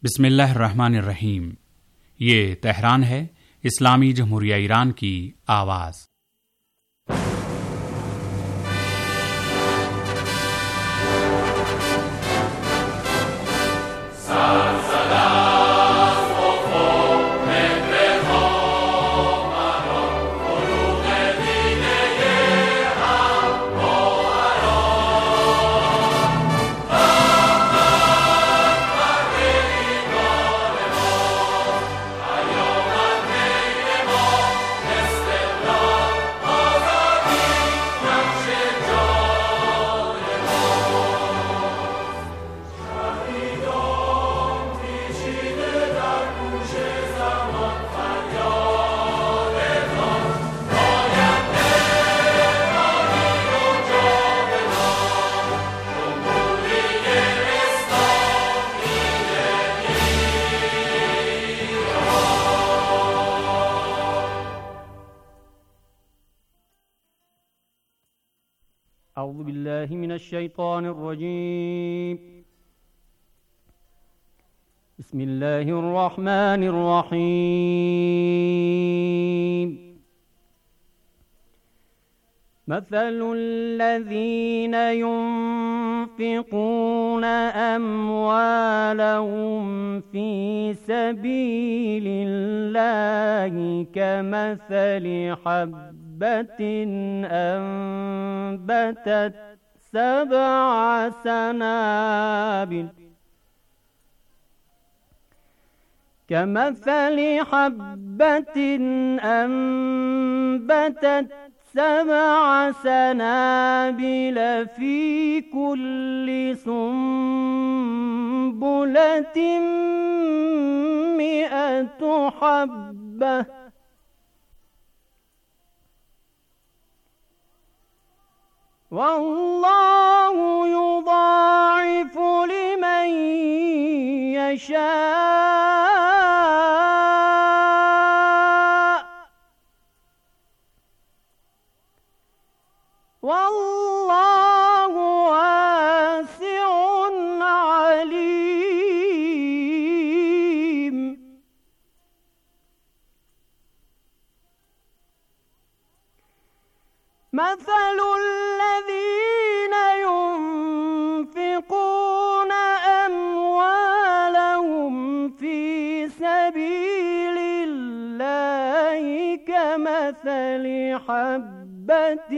बिस्मिल्लाहिर्रहमानिर्रहीम। ये तेहरान है, इस्लामी जमहूरिया ईरान की आवाज़। أعوذ بالله من الشيطان الرجيم بسم الله الرحمن الرحيم مثل الذين ينفقون أموالهم في سبيل الله كمثل حبة أنبتت 7 سنابل كمثل حبة أنبتت 7 سنابل في كل سنبلة 100 حبة والله يضاعف لمن يشاء والله واسع عليم مثل الذين ينفقون أموالهم في سبيل الله كمثل حبة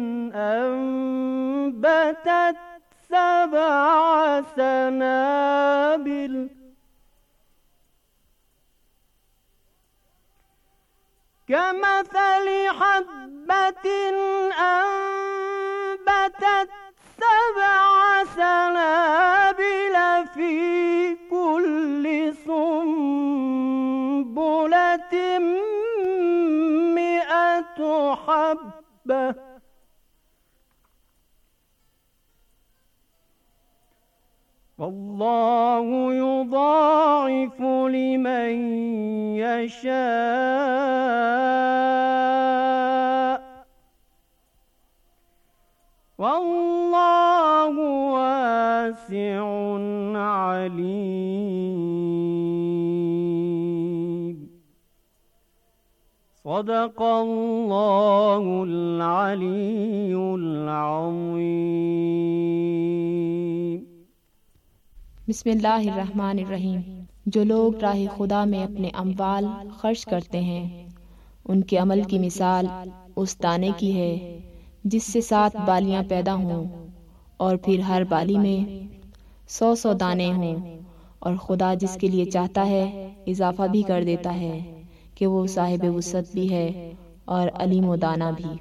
أنبتت 7 سنابل كمثل حبة أنبتت 7 سنابل في كل سنبلة 100 حبة والله يضاعف لمن يشاء والله واسع عليم صدق الله العلي العظيم। बिस्मिल्लाहिर्रहमानिर्रहीम। जो लोग राह खुदा में अपने अम्वाल खर्च करते हैं उनके अमल की मिसाल उस दाने की है जिससे 7 बालियां पैदा हों और फिर हर बाली में 100 दाने हों, और खुदा जिसके लिए चाहता है इजाफा भी कर देता है कि वो साहिब वुसअत भी है और अलीम व दाना भी।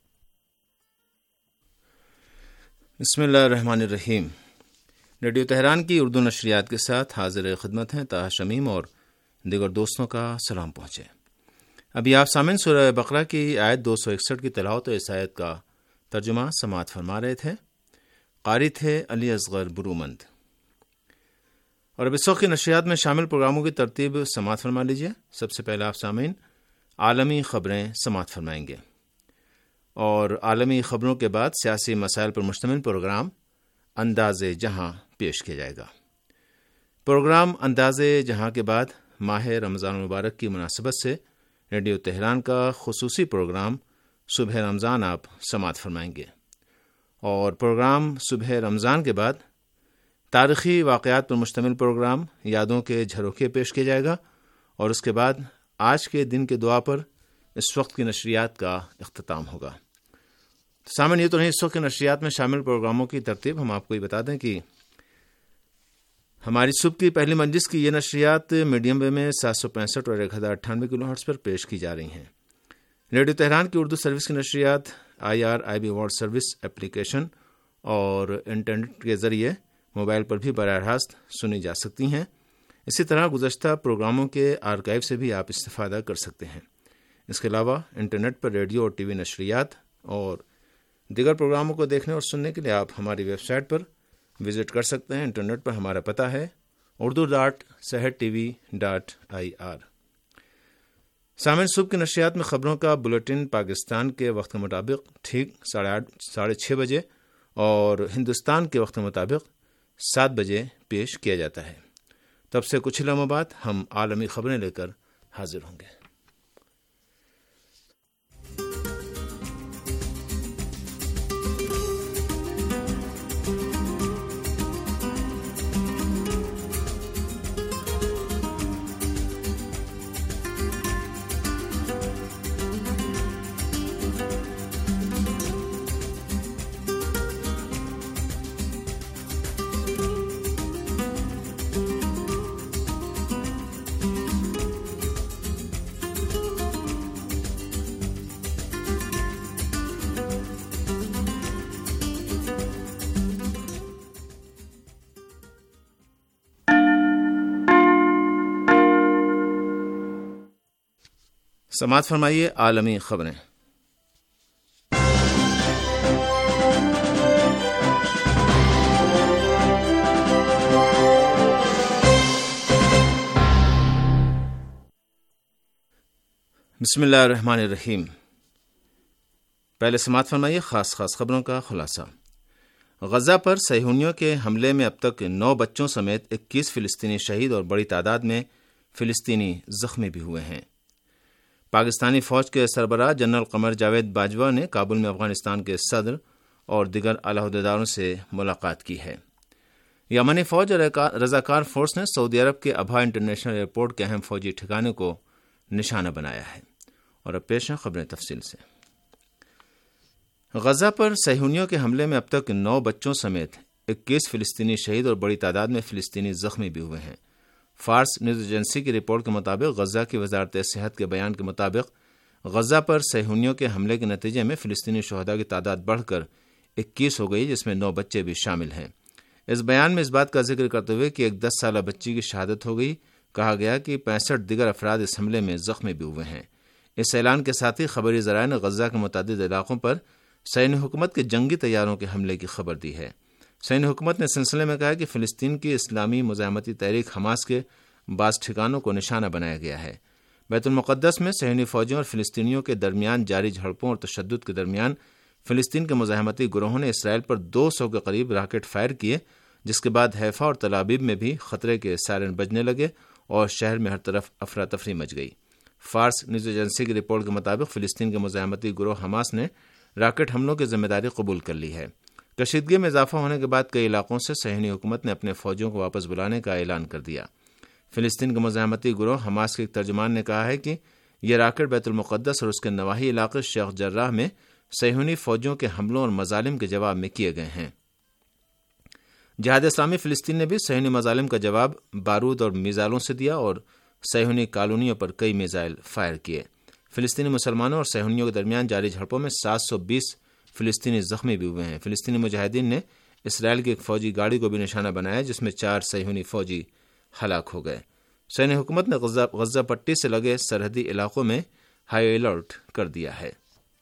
बिस्मिल्लाहिर्रहमानिर्रहीम। रेडियो तेहरान की उर्दू नशरियात के साथ हाजिर खिदमत हैं ताहा शमीम और दीगर दोस्तों का सलाम पहुँचे। अभी आप सामिन सूरह बकरा की आयत 261 की तिलावत और इस आयत का तर्जुमा समाअत फरमा रहे थे। कारी थे अली असगर बुरूमंद। और अब इस वक्त की नशरियात में शामिल प्रोग्रामों की तरतीब समाअत फरमा लीजिए। सबसे पहले आप सामिन आलमी ख़बरें समाअत फरमाएंगे और आलमी ख़बरों के बाद सियासी मसाइल पर मुश्तमिल प्रोग्राम अंदाज़े जहां पेश किया जाएगा। پروگرام انداز جہاں کے بعد ماہ رمضان المبارک کی مناسبت سے ریڈیو تہران کا خصوصی پروگرام صبح رمضان آپ سماعت فرمائیں گے، اور پروگرام صبح رمضان کے بعد تاریخی واقعات پر مشتمل پروگرام یادوں کے جھروکے پیش کیا جائے گا، اور اس کے بعد آج کے دن کے دعا پر اس وقت کی نشریات کا اختتام ہوگا۔ سامعین، یہ تو نہیں اس وقت کی نشریات میں شامل پروگراموں کی ترتیب، ہم آپ کو یہ بتا دیں کہ ہماری صبح کی پہلی مجلس کی یہ نشریات میڈیم ویو میں 765 اور 1098 کلو ہرٹز پر پیش کی جا رہی ہیں۔ ریڈیو تہران کی اردو سروس کی نشریات IRIB ورلڈ سروس اپلیکیشن اور انٹرنیٹ کے ذریعے موبائل پر بھی براہ راست سنی جا سکتی ہیں۔ اسی طرح گزشتہ پروگراموں کے آرکائیو سے بھی آپ استفادہ کر سکتے ہیں۔ اس کے علاوہ انٹرنیٹ پر ریڈیو اور ٹی وی نشریات اور دیگر پروگراموں کو دیکھنے اور سننے کے لیے آپ ہماری ویب سائٹ پر وزٹ کر سکتے ہیں۔ انٹرنیٹ پر ہمارا پتہ ہے urdu.sehertv.ir۔ سامعین، صبح کی نشریات میں خبروں کا بلیٹن پاکستان کے وقت کے مطابق ٹھیک 6:30 بجے اور ہندوستان کے وقت کے مطابق 7 بجے پیش کیا جاتا ہے۔ تب سے کچھ لمحوں بعد ہم عالمی خبریں لے کر حاضر ہوں گے۔ سماعت فرمائیے عالمی خبریں۔ بسم اللہ الرحمن الرحیم۔ پہلے سماعت فرمائیے خاص خبروں کا خلاصہ۔ غزہ پر صہیونیوں کے حملے میں اب تک 9 بچوں سمیت 21 فلسطینی شہید اور بڑی تعداد میں فلسطینی زخمی بھی ہوئے ہیں۔ پاکستانی فوج کے سربراہ جنرل قمر جاوید باجوہ نے کابل میں افغانستان کے صدر اور دیگر اعلیٰ عہدیداروں سے ملاقات کی ہے۔ یمنی فوج اور رضاکار فورس نے سعودی عرب کے ابہا انٹرنیشنل ایئرپورٹ کے اہم فوجی ٹھکانے کو نشانہ بنایا ہے۔ اور اب پیش ہیں خبریں تفصیل سے۔ غزہ پر صہیونیوں کے حملے میں اب تک 9 بچوں سمیت 21 فلسطینی شہید اور بڑی تعداد میں فلسطینی زخمی بھی ہوئے ہیں۔ فارس نیوز ایجنسی کی رپورٹ کے مطابق غزہ کی وزارت صحت کے بیان کے مطابق غزہ پر صہیونیوں کے حملے کے نتیجے میں فلسطینی شہداء کی تعداد بڑھ کر 21 ہو گئی، جس میں 9 بچے بھی شامل ہیں۔ اس بیان میں اس بات کا ذکر کرتے ہوئے کہ ایک 10 سالہ بچی کی شہادت ہو گئی، کہا گیا کہ 65 دیگر افراد اس حملے میں زخمی بھی ہوئے ہیں۔ اس اعلان کے ساتھ ہی خبری ذرائع نے غزہ کے متعدد علاقوں پر صہیونی حکومت کے جنگی طیاروں کے حملے کی خبر دی ہے۔ صہیونی حکومت نے اس سلسلے میں کہا کہ فلسطین کی اسلامی مزاحمتی تحریک حماس کے بعض ٹھکانوں کو نشانہ بنایا گیا ہے۔ بیت المقدس میں صہیونی فوجیوں اور فلسطینیوں کے درمیان جاری جھڑپوں اور تشدد کے درمیان فلسطین کے مزاحمتی گروہوں نے اسرائیل پر 200 کے قریب راکٹ فائر کیے، جس کے بعد حیفا اور تل ابیب میں بھی خطرے کے سائرن بجنے لگے اور شہر میں ہر طرف افراتفری مچ گئی۔ فارس نیوز ایجنسی کی رپورٹ کے مطابق فلسطین کے مزاحمتی گروہ حماس نے راکٹ حملوں کی ذمہ داری قبول کر لی ہے۔ کشیدگی میں اضافہ ہونے کے بعد کئی علاقوں سے صہیونی حکومت نے اپنے فوجیوں کو واپس بلانے کا اعلان کر دیا۔ فلسطین کے مزاحمتی گروہ حماس کے ایک ترجمان نے کہا ہے کہ یہ راکٹ بیت المقدس اور اس کے نواحی علاقے شیخ جراح میں صہیونی فوجیوں کے حملوں اور مظالم کے جواب میں کیے گئے ہیں۔ جہاد اسلامی فلسطین نے بھی صہیونی مظالم کا جواب بارود اور میزائلوں سے دیا اور صہیونی کالونیوں پر کئی میزائل فائر کیے۔ فلسطینی مسلمانوں اور صہیونیوں کے درمیان جاری جھڑپوں میں 720 فلسطینی زخمی بھی ہوئے ہیں۔ فلسطینی مجاہدین نے اسرائیل کی ایک فوجی گاڑی کو بھی نشانہ بنایا، جس میں 4 صہیونی فوجی ہلاک ہو گئے۔ صہیونی حکومت نے غزہ پٹی سے لگے سرحدی علاقوں میں ہائی الرٹ کر دیا ہے۔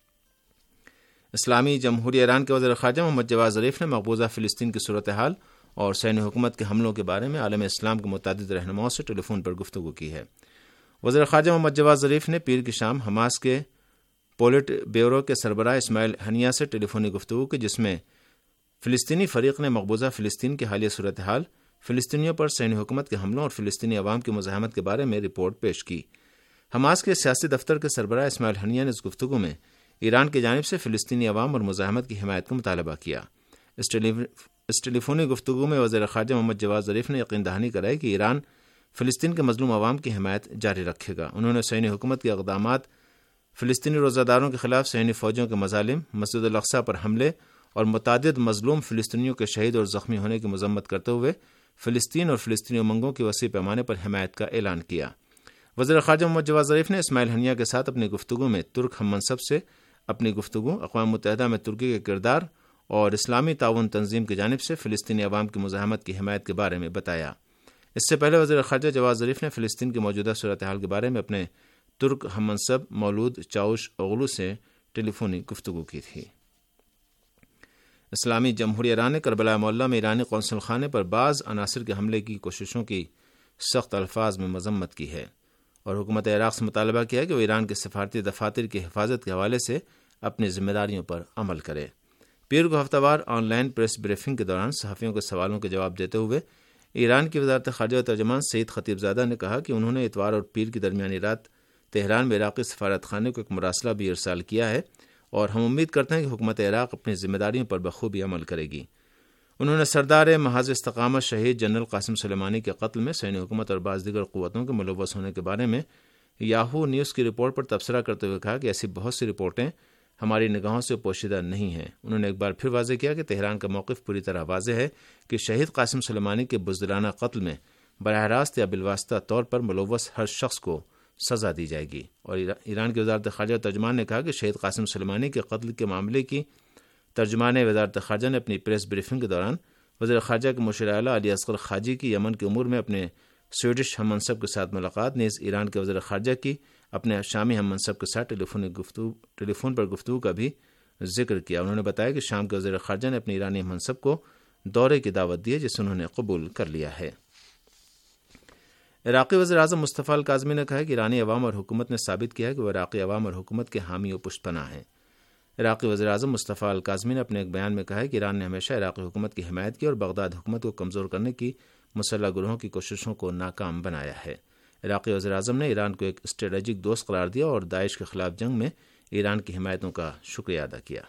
اسلامی جمہوریہ ایران کے وزیر خارجہ محمد جواد ظریف نے مقبوضہ فلسطین کی صورتحال اور صہیونی حکومت کے حملوں کے بارے میں عالم اسلام کے متعدد رہنماؤں سے ٹیلی فون پر گفتگو کی ہے۔ وزیر خارجہ محمد جواد ظریف نے پیر کی شام حماس کے پولٹ بیورو کے سربراہ اسماعیل ہنیہ سے ٹیلی فونی گفتگو کی، جس میں فلسطینی فریق نے مقبوضہ فلسطین کی حالیہ صورتحال، فلسطینیوں پر صہیونی حکومت کے حملوں اور فلسطینی عوام کی مزاحمت کے بارے میں رپورٹ پیش کی۔ حماس کے سیاسی دفتر کے سربراہ اسماعیل ہنیہ نے اس گفتگو میں ایران کی جانب سے فلسطینی عوام اور مزاحمت کی حمایت کا مطالبہ کیا۔ اس ٹیلی فونی گفتگو میں وزیر خارجہ محمد جواد ظریف نے یقین دہانی کرائی کہ ایران فلسطین کے مظلوم عوام کی حمایت جاری رکھے گا۔ انہوں نے صہیونی حکومت کے اقدامات، فلسطینی روزہ داروں کے خلاف صہیونی فوجوں کے مظالم، مسجد الاقصی پر حملے اور متعدد مظلوم فلسطینیوں کے شہید اور زخمی ہونے کی مذمت کرتے ہوئے فلسطین اور فلسطینی امنگوں کی وسیع پیمانے پر حمایت کا اعلان کیا۔ وزیر خارجہ محمد جواد ظریف نے اسماعیل ہنیہ کے ساتھ اپنی گفتگو میں ترک ہم منصب سے اپنی گفتگو، اقوام متحدہ میں ترکی کے کردار اور اسلامی تعاون تنظیم کی جانب سے فلسطینی عوام کی مزاحمت کی حمایت کے بارے میں بتایا۔ اس سے پہلے وزیر خارجہ جواد ظریف نے فلسطین کی موجودہ صورتحال کے بارے میں اپنے ترک ہم منصب مولود چاوش اوغلو سے ٹیلی فونی گفتگو کی تھی۔ اسلامی جمہوریہ ایران نے کربلا معلیٰ میں ایرانی قونصل خانے پر بعض عناصر کے حملے کی کوششوں کی سخت الفاظ میں مذمت کی ہے اور حکومت عراق سے مطالبہ کیا ہے کہ وہ ایران کے سفارتی دفاتر کی حفاظت کے حوالے سے اپنی ذمہ داریوں پر عمل کرے۔ پیر کو ہفتہ وار آن لائن پریس بریفنگ کے دوران صحافیوں کے سوالوں کے جواب دیتے ہوئے ایران کی وزارت خارجہ ترجمان سعید خطیب زادہ نے کہا کہ انہوں نے اتوار اور پیر کی درمیانی رات تہران میں عراقی سفارت خانے کو ایک مراسلہ بھی ارسال کیا ہے اور ہم امید کرتے ہیں کہ حکومت عراق اپنی ذمہ داریوں پر بخوبی عمل کرے گی۔ انہوں نے سردار محاذ استقامت شہید جنرل قاسم سلیمانی کے قتل میں صہیونی حکومت اور بعض دیگر قوتوں کے ملوث ہونے کے بارے میں یاہو نیوز کی رپورٹ پر تبصرہ کرتے ہوئے کہا کہ ایسی بہت سی رپورٹیں ہماری نگاہوں سے پوشیدہ نہیں ہیں۔ انہوں نے ایک بار پھر واضح کیا کہ تہران کا موقف پوری طرح واضح ہے کہ شہید قاسم سلیمانی کے بزدلانہ قتل میں براہ راست یا بالواسطہ طور پر ملوث ہر شخص کو سزا دی جائے گی۔ اور ایران کی وزارت خارجہ ترجمان نے کہا کہ شہید قاسم سلیمانی کے قتل کے معاملے کی ترجمان وزارت خارجہ نے اپنی پریس بریفنگ کے دوران وزیر خارجہ کے مشیر اعلیٰ علی اصغر خاجی کی یمن کے امور میں اپنے سویڈش ہم منصب کے ساتھ ملاقات، نیز ایران کے وزیر خارجہ کی اپنے شامی ہم منصب کے ساتھ ٹیلی فون پر گفتگو کا بھی ذکر کیا۔ انہوں نے بتایا کہ شام کے وزیر خارجہ نے اپنے ایرانی ہم منصب کو دورے کی دعوت دی ہے جسے انہوں نے قبول کر لیا ہے۔ عراقی وزیر اعظم مصطفیٰ الکاظمی نے کہا ہے کہ ایرانی عوام اور حکومت نے ثابت کیا ہے کہ وہ عراقی عوام اور حکومت کے حامی و پشت پناہ ہیں۔ عراقی وزیر اعظم مصطفیٰ الکاظمی نے اپنے ایک بیان میں کہا ہے کہ ایران نے ہمیشہ عراقی حکومت کی حمایت کی اور بغداد حکومت کو کمزور کرنے کی مسلح گروہوں کی کوششوں کو ناکام بنایا ہے۔ عراقی وزیر اعظم نے ایران کو ایک اسٹریٹجک دوست قرار دیا اور داعش کے خلاف جنگ میں ایران کی حمایتوں کا شکریہ ادا کیا۔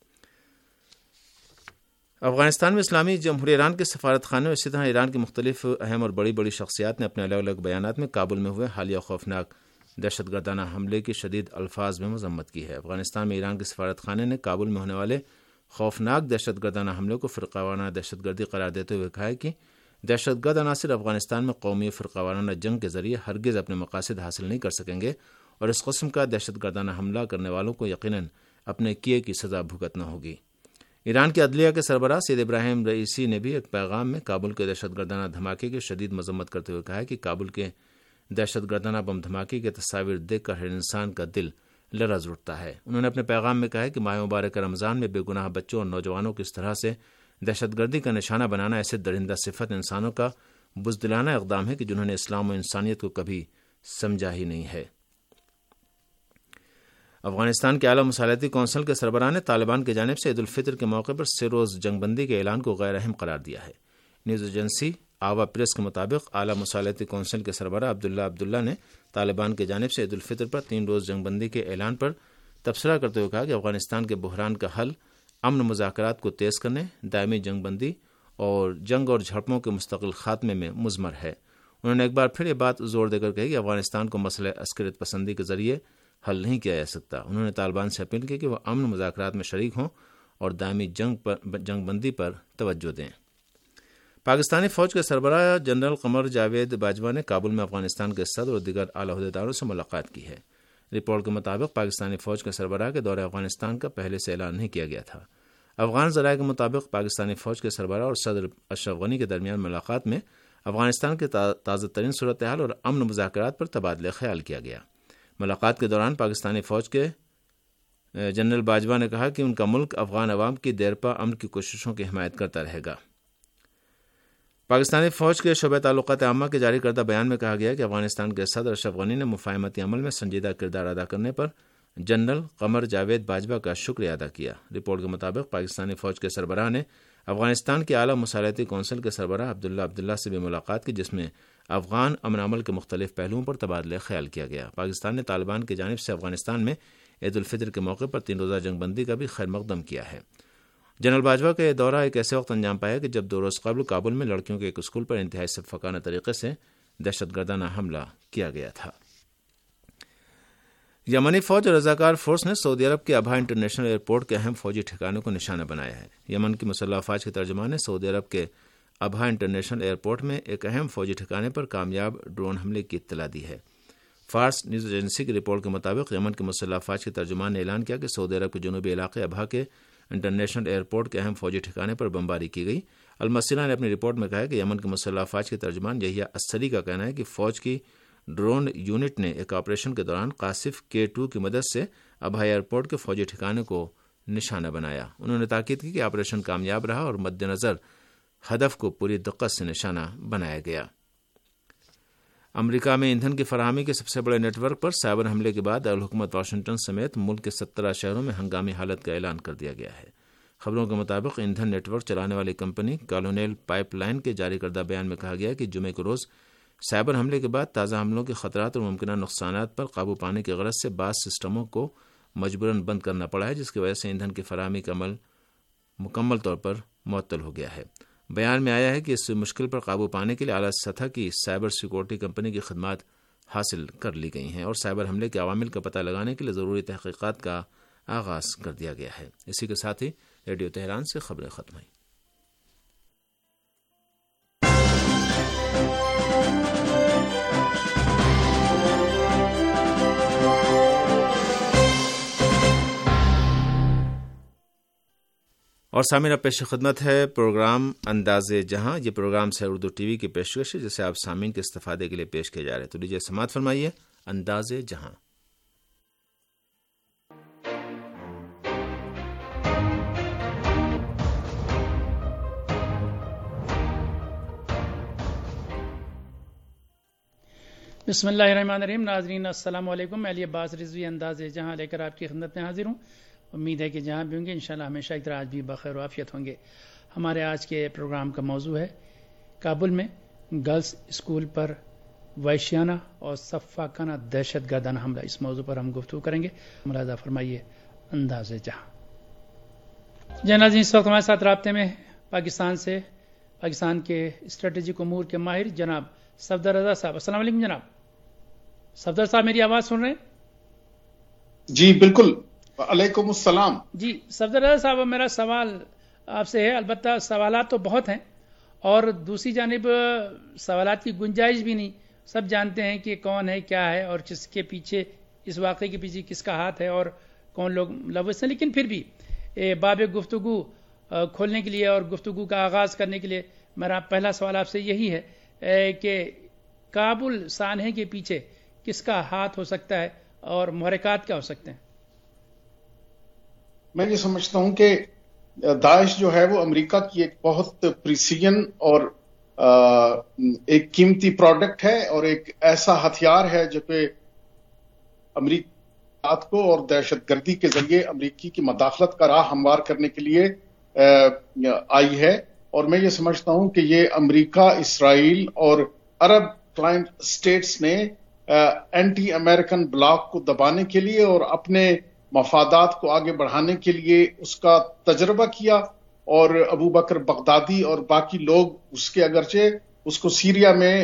افغانستان میں اسلامی جمہوریہ ایران کے سفارت خانے اور اسی طرح ایران کی مختلف اہم اور بڑی شخصیات نے اپنے الگ الگ بیانات میں کابل میں ہوئے حالیہ خوفناک دہشت گردانہ حملے کی شدید الفاظ میں مذمت کی ہے۔ افغانستان میں ایران کے سفارت خانے نے کابل میں ہونے والے خوفناک دہشت گردانہ حملے کو فرقہ وارانہ دہشت گردی قرار دیتے ہوئے کہا ہے کہ دہشت گرد عناصر افغانستان میں قومی فرقہ وارانہ جنگ کے ذریعے ہرگز اپنے مقاصد حاصل نہیں کر سکیں گے اور اس قسم کا دہشت گردانہ حملہ کرنے والوں کو یقیناً اپنے کیے کی سزا بھگتنا ہوگی۔ ایران کی عدلیہ کے سربراہ سید ابراہیم رئیسی نے بھی ایک پیغام میں کابل کے دہشت گردانہ دھماکے کی شدید مذمت کرتے ہوئے کہا ہے کہ کابل کے دہشت گردانہ بم دھماکے کی تصاویر دیکھ کر ہر انسان کا دل لرز اٹھتا ہے۔ انہوں نے اپنے پیغام میں کہا ہے کہ ماہ مبارک رمضان میں بے گناہ بچوں اور نوجوانوں کو اس طرح سے دہشت گردی کا نشانہ بنانا ایسے درندہ صفت انسانوں کا بزدلانہ اقدام ہے کہ جنہوں نے اسلام و انسانیت کو کبھی سمجھا ہی نہیں ہے۔ افغانستان کے اعلیٰ مصالحتی کونسل کے سربراہ نے طالبان کی جانب سے عید الفطر کے موقع پر 3 روز جنگ بندی کے اعلان کو غیر اہم قرار دیا ہے۔ نیوز ایجنسی آوا پریس کے مطابق اعلیٰ مصالحتی کونسل کے سربراہ عبداللہ نے طالبان کی جانب سے عید الفطر پر 3 روز جنگ بندی کے اعلان پر تبصرہ کرتے ہوئے کہا کہ افغانستان کے بحران کا حل امن مذاکرات کو تیز کرنے، دائمی جنگ بندی اور جنگ اور جھڑپوں کے مستقل خاتمے میں مضمر ہے۔ انہوں نے ایک بار پھر یہ بات زور دے کر کہی کہ افغانستان کو مسئلہ عسکریت پسندی کے ذریعے حل نہیں کیا جا سکتا۔ انہوں نے طالبان سے اپیل کی کہ وہ امن مذاکرات میں شریک ہوں اور دائمی جنگ بندی پر توجہ دیں۔ پاکستانی فوج کے سربراہ جنرل قمر جاوید باجوہ نے کابل میں افغانستان کے صدر اور دیگر اعلیٰ عہدیداروں سے ملاقات کی ہے۔ رپورٹ کے مطابق پاکستانی فوج کے سربراہ کے دورہ افغانستان کا پہلے سے اعلان نہیں کیا گیا تھا۔ افغان ذرائع کے مطابق پاکستانی فوج کے سربراہ اور صدر اشرف غنی کے درمیان ملاقات میں افغانستان کے تازہ ترین صورتحال اور امن مذاکرات پر تبادلہ خیال کیا گیا۔ ملاقات کے دوران پاکستانی فوج کے جنرل باجوہ نے کہا کہ ان کا ملک افغان عوام کی دیرپا امن کی کوششوں کی حمایت کرتا رہے گا۔ پاکستانی فوج کے شعبہ تعلقات عامہ کے جاری کردہ بیان میں کہا گیا کہ افغانستان کے صدر اشرف غنی نے مفاہمتی عمل میں سنجیدہ کردار ادا کرنے پر جنرل قمر جاوید باجوہ کا شکریہ ادا کیا۔ رپورٹ کے مطابق پاکستانی فوج کے سربراہ نے افغانستان کے اعلیٰ مصالحتی کونسل کے سربراہ عبداللہ سے بھی ملاقات کی، جس میں افغان امن عمل کے مختلف پہلوؤں پر تبادلہ خیال کیا گیا۔ پاکستان نے طالبان کی جانب سے افغانستان میں عید الفطر کے موقع پر 3 روزہ جنگ بندی کا بھی خیر مقدم کیا ہے۔ جنرل باجوہ کا یہ دورہ ایک ایسے وقت انجام پایا کہ جب 2 روز قبل کابل میں لڑکیوں کے ایک اسکول پر انتہائی صفاقانہ طریقے سے دہشت گردانہ حملہ کیا گیا تھا۔ یمنی فوج اور رضاکار فورس نے سعودی عرب کے ابہا انٹرنیشنل ایئرپورٹ کے اہم فوجی ٹھکانوں کو نشانہ بنایا ہے۔ یمن کی مسلح افواج کے ترجمان نے سعودی عرب کے ابہا انٹرنیشنل ایئرپورٹ میں ایک اہم فوجی ٹھکانے پر کامیاب ڈرون حملے کی اطلاع دی ہے۔ فارس نیوز ایجنسی کی رپورٹ کے مطابق یمن کے مسلح افواج کے ترجمان نے اعلان کیا کہ سعودی عرب کے جنوبی علاقے ابہا کے انٹرنیشنل ایئرپورٹ کے اہم فوجی ٹھکانے پر بمباری کی گئی۔ المسیرہ نے اپنی رپورٹ میں کہا کہ یمن کے مسلح افواج کے ترجمان یحییٰ السری کا کہنا ہے کہ فوج کی ڈرون یونٹ نے ایک آپریشن کے دوران قاصف K2 کی مدد سے ابہا ایئرپورٹ کے فوجی ٹھکانے کو نشانہ بنایا۔ انہوں نے تاکید کی کہ آپریشن کامیاب رہا اور مد نظر ہدف کو پوری دقت سے نشانہ بنایا گیا۔ امریکہ میں ایندھن کی فراہمی کے سب سے بڑے نیٹ ورک پر سائبر حملے کے بعد دارالحکومت واشنگٹن سمیت ملک کے 17 شہروں میں ہنگامی حالت کا اعلان کر دیا گیا ہے۔ خبروں کے مطابق ایندھن نیٹ ورک چلانے والی کمپنی کالونیل پائپ لائن کے جاری کردہ بیان میں کہا گیا کہ جمعے کے روز سائبر حملے کے بعد تازہ حملوں کے خطرات اور ممکنہ نقصانات پر قابو پانے کی غرض سے بعض سسٹموں کو مجبوراً بند کرنا پڑا ہے، جس کی وجہ سے ایندھن کی فراہمی کا عمل مکمل طور پر معطل ہو گیا ہے۔ بیان میں آیا ہے کہ اس مشکل پر قابو پانے کے لیے اعلیٰ سطح کی سائبر سیکورٹی کمپنی کی خدمات حاصل کر لی گئی ہیں اور سائبر حملے کے عوامل کا پتہ لگانے کے لیے ضروری تحقیقات کا آغاز کر دیا گیا ہے۔ اسی کے ساتھ ہی ریڈیو تہران سے خبریں ختم ہوئیں۔ اور سامعین، پیش خدمت ہے پروگرام انداز جہاں۔ یہ پروگرام سیر اردو ٹی وی کی پیشکش ہے جسے آپ سامعین کے استفادے کے لیے پیش کیے جا رہے ہیں۔ تو لیجیے سماعت فرمائیے انداز جہاں۔ بسم اللہ الرحمن الرحیم۔ ناظرین السلام علیکم۔ میں علی عباس رضوی انداز جہاں لے کر آپ کی خدمت میں حاضر ہوں۔ امید ہے کہ جہاں بھی ہوں گے انشاءاللہ ہمیشہ کی طرح آج بھی بخیر و عافیت ہوں گے۔ ہمارے آج کے پروگرام کا موضوع ہے کابل میں گرلز اسکول پر وحشیانہ اور صفاقانہ دہشت گردانہ حملہ۔ اس موضوع پر ہم گفتگو کریں گے۔ ملاحظہ فرمائیے انداز جہاں۔ جی ناظرین، اس وقت ہمارے ساتھ رابطے میں پاکستان سے پاکستان کے اسٹریٹجک امور کے ماہر جناب صفدر رضا صاحب۔ السلام علیکم جناب۔ صفدر صاحب میری آواز سن رہے ہیں؟ جی بالکل، وعلیکم السلام۔ جی صفدر رضا صاحب، میرا سوال آپ سے ہے، البتہ سوالات تو بہت ہیں اور دوسری جانب سوالات کی گنجائش بھی نہیں۔ سب جانتے ہیں کہ کون ہے، کیا ہے اور کس کے پیچھے، اس واقعے کے پیچھے کس کا ہاتھ ہے اور کون لوگ ملوث ہیں، لیکن پھر بھی باب گفتگو کھولنے کے لیے اور گفتگو کا آغاز کرنے کے لیے میرا پہلا سوال آپ سے یہی ہے کہ کابل سانحے کے پیچھے کس کا ہاتھ ہو سکتا ہے اور محرکات کیا ہو سکتے ہیں؟ میں یہ سمجھتا ہوں کہ داعش جو ہے وہ امریکہ کی ایک بہت پریسیجن اور ایک قیمتی پروڈکٹ ہے اور ایک ایسا ہتھیار ہے جو کہ امریکہ کو اور دہشت گردی کے ذریعے امریکی کی مداخلت کا راہ ہموار کرنے کے لیے آئی ہے۔ اور میں یہ سمجھتا ہوں کہ یہ امریکہ، اسرائیل اور عرب کلائنٹ اسٹیٹس نے اینٹی امریکن بلاک کو دبانے کے لیے اور اپنے مفادات کو آگے بڑھانے کے لیے اس کا تجربہ کیا، اور ابو بکر بغدادی اور باقی لوگ اس کے اگرچہ اس کو سیریا میں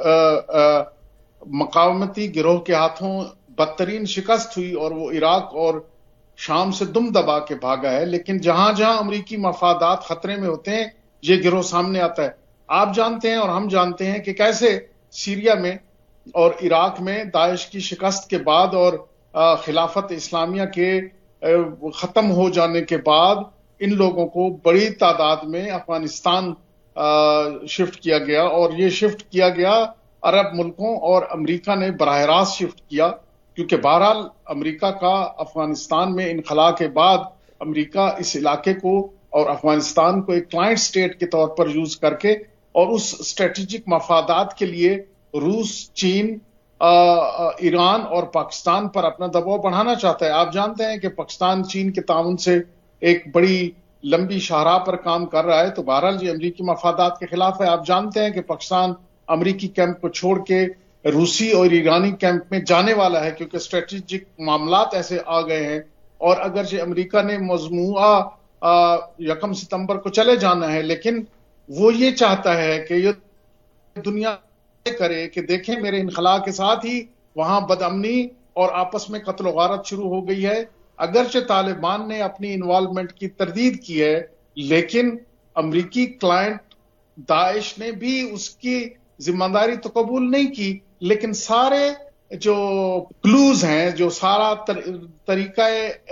مقاومتی گروہ کے ہاتھوں بدترین شکست ہوئی اور وہ عراق اور شام سے دم دبا کے بھاگا ہے، لیکن جہاں جہاں امریکی مفادات خطرے میں ہوتے ہیں یہ گروہ سامنے آتا ہے۔ آپ جانتے ہیں اور ہم جانتے ہیں کہ کیسے سیریا میں اور عراق میں داعش کی شکست کے بعد اور خلافت اسلامیہ کے ختم ہو جانے کے بعد ان لوگوں کو بڑی تعداد میں افغانستان شفٹ کیا گیا، اور یہ شفٹ کیا گیا عرب ملکوں اور امریکہ نے براہ راست شفٹ کیا، کیونکہ بہرحال امریکہ کا افغانستان میں انخلا کے بعد امریکہ اس علاقے کو اور افغانستان کو ایک کلائنٹ سٹیٹ کے طور پر یوز کر کے اور اس اسٹریٹجک مفادات کے لیے روس، چین ایران اور پاکستان پر اپنا دباؤ بڑھانا چاہتا ہے. آپ جانتے ہیں کہ پاکستان چین کے تعاون سے ایک بڑی لمبی شاہراہ پر کام کر رہا ہے, تو بہرحال یہ امریکی مفادات کے خلاف ہے. آپ جانتے ہیں کہ پاکستان امریکی کیمپ کو چھوڑ کے روسی اور ایرانی کیمپ میں جانے والا ہے, کیونکہ اسٹریٹجک معاملات ایسے آ گئے ہیں. اور اگرچہ امریکہ نے مجموعہ 1 ستمبر کو چلے جانا ہے, لیکن وہ یہ چاہتا ہے کہ یہ دنیا کرے کہ دیکھیں میرے انخلا کے ساتھ ہی وہاں بدامنی اور آپس میں قتل و غارت شروع ہو گئی ہے. اگرچہ طالبان نے اپنی انوالومنٹ کی تردید کی ہے, لیکن امریکی کلائنٹ داعش نے بھی اس کی ذمہ داری تو قبول نہیں کی, لیکن سارے جو کلوز ہیں, جو سارا طریقہ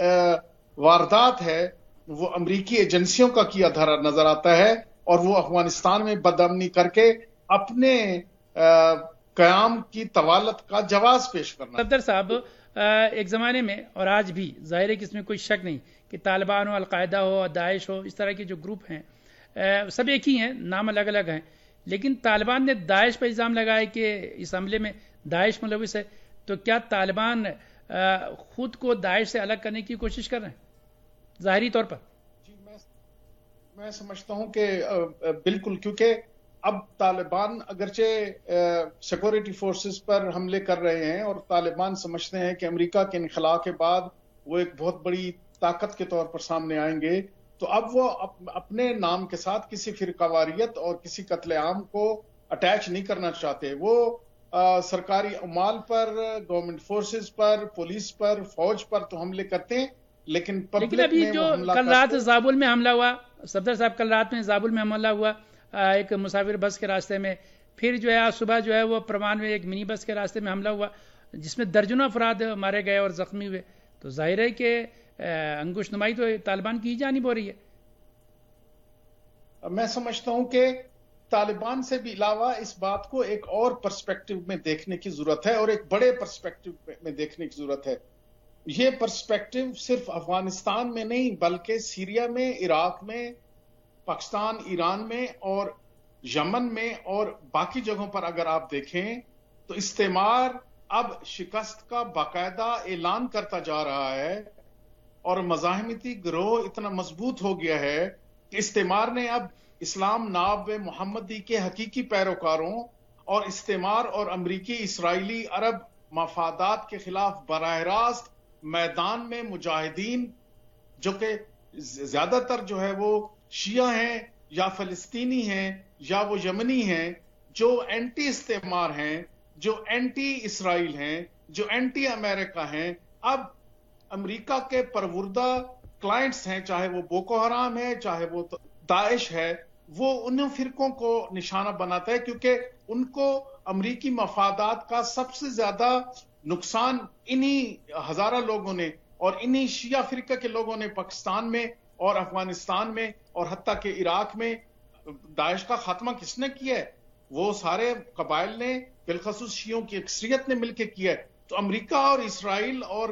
واردات ہے, وہ امریکی ایجنسیوں کا کیا دھرا نظر آتا ہے, اور وہ افغانستان میں بدامنی کر کے اپنے قیام کی طوالت کا جواز پیش کرنا. صدر صاحب, ایک زمانے میں اور آج بھی ظاہر ہے کہ اس میں کوئی شک نہیں کہ طالبان ہو, القاعدہ ہو, داعش ہو, اس طرح کے جو گروپ ہیں سب ایک ہی ہیں, نام الگ الگ ہیں, لیکن طالبان نے داعش پر الزام لگایا کہ اس حملے میں داعش ملوث ہے. تو کیا طالبان خود کو داعش سے الگ کرنے کی کوشش کر رہے ہیں ظاہری طور پر؟ جی, میں سمجھتا ہوں کہ بالکل, کیونکہ اب طالبان اگرچہ سیکورٹی فورسز پر حملے کر رہے ہیں, اور طالبان سمجھتے ہیں کہ امریکہ کے انخلا کے بعد وہ ایک بہت بڑی طاقت کے طور پر سامنے آئیں گے, تو اب وہ اپنے نام کے ساتھ کسی فرقہ واریت اور کسی قتل عام کو اٹیچ نہیں کرنا چاہتے. وہ سرکاری عمال پر, گورنمنٹ فورسز پر, پولیس پر, فوج پر تو حملے کرتے ہیں, لیکن ابھی جو کل رات زابل میں حملہ ہوا, صدر صاحب کل رات میں زابل میں حملہ ہوا ایک مسافر بس کے راستے میں, پھر جو ہے آج صبح جو ہے وہ پرمان میں ایک منی بس کے راستے میں حملہ ہوا جس میں درجنوں افراد مارے گئے اور زخمی ہوئے, تو ظاہر ہے کہ انگوش نمائی تو طالبان کی ہی جانب ہو رہی ہے. میں سمجھتا ہوں کہ طالبان سے بھی علاوہ اس بات کو ایک اور پرسپیکٹو میں دیکھنے کی ضرورت ہے, اور ایک بڑے پرسپیکٹو میں دیکھنے کی ضرورت ہے. یہ پرسپیکٹو صرف افغانستان میں نہیں بلکہ سیریا میں, عراق میں, پاکستان, ایران میں اور یمن میں اور باقی جگہوں پر اگر آپ دیکھیں تو استعمار اب شکست کا باقاعدہ اعلان کرتا جا رہا ہے, اور مزاحمتی گروہ اتنا مضبوط ہو گیا ہے کہ استعمار نے اب اسلام ناب محمدی کے حقیقی پیروکاروں اور استعمار اور امریکی, اسرائیلی, عرب مفادات کے خلاف براہ راست میدان میں مجاہدین, جو کہ زیادہ تر جو ہے وہ شیعہ ہیں یا فلسطینی ہیں یا وہ یمنی ہیں, جو اینٹی استعمار ہیں, جو اینٹی اسرائیل ہیں, جو اینٹی امریکہ ہیں, اب امریکہ کے پروردہ کلائنٹس ہیں, چاہے وہ بوکو حرام ہے, چاہے وہ داعش ہے, وہ ان فرقوں کو نشانہ بناتا ہے, کیونکہ ان کو امریکی مفادات کا سب سے زیادہ نقصان انہی ہزارہ لوگوں نے اور انہی شیعہ فرقہ کے لوگوں نے پاکستان میں اور افغانستان میں اور حتیٰ کہ عراق میں داعش کا خاتمہ کس نے کیا ہے؟ وہ سارے قبائل نے, بالخصوص شیعوں کی اکثریت نے مل کے کیا ہے. تو امریکہ اور اسرائیل اور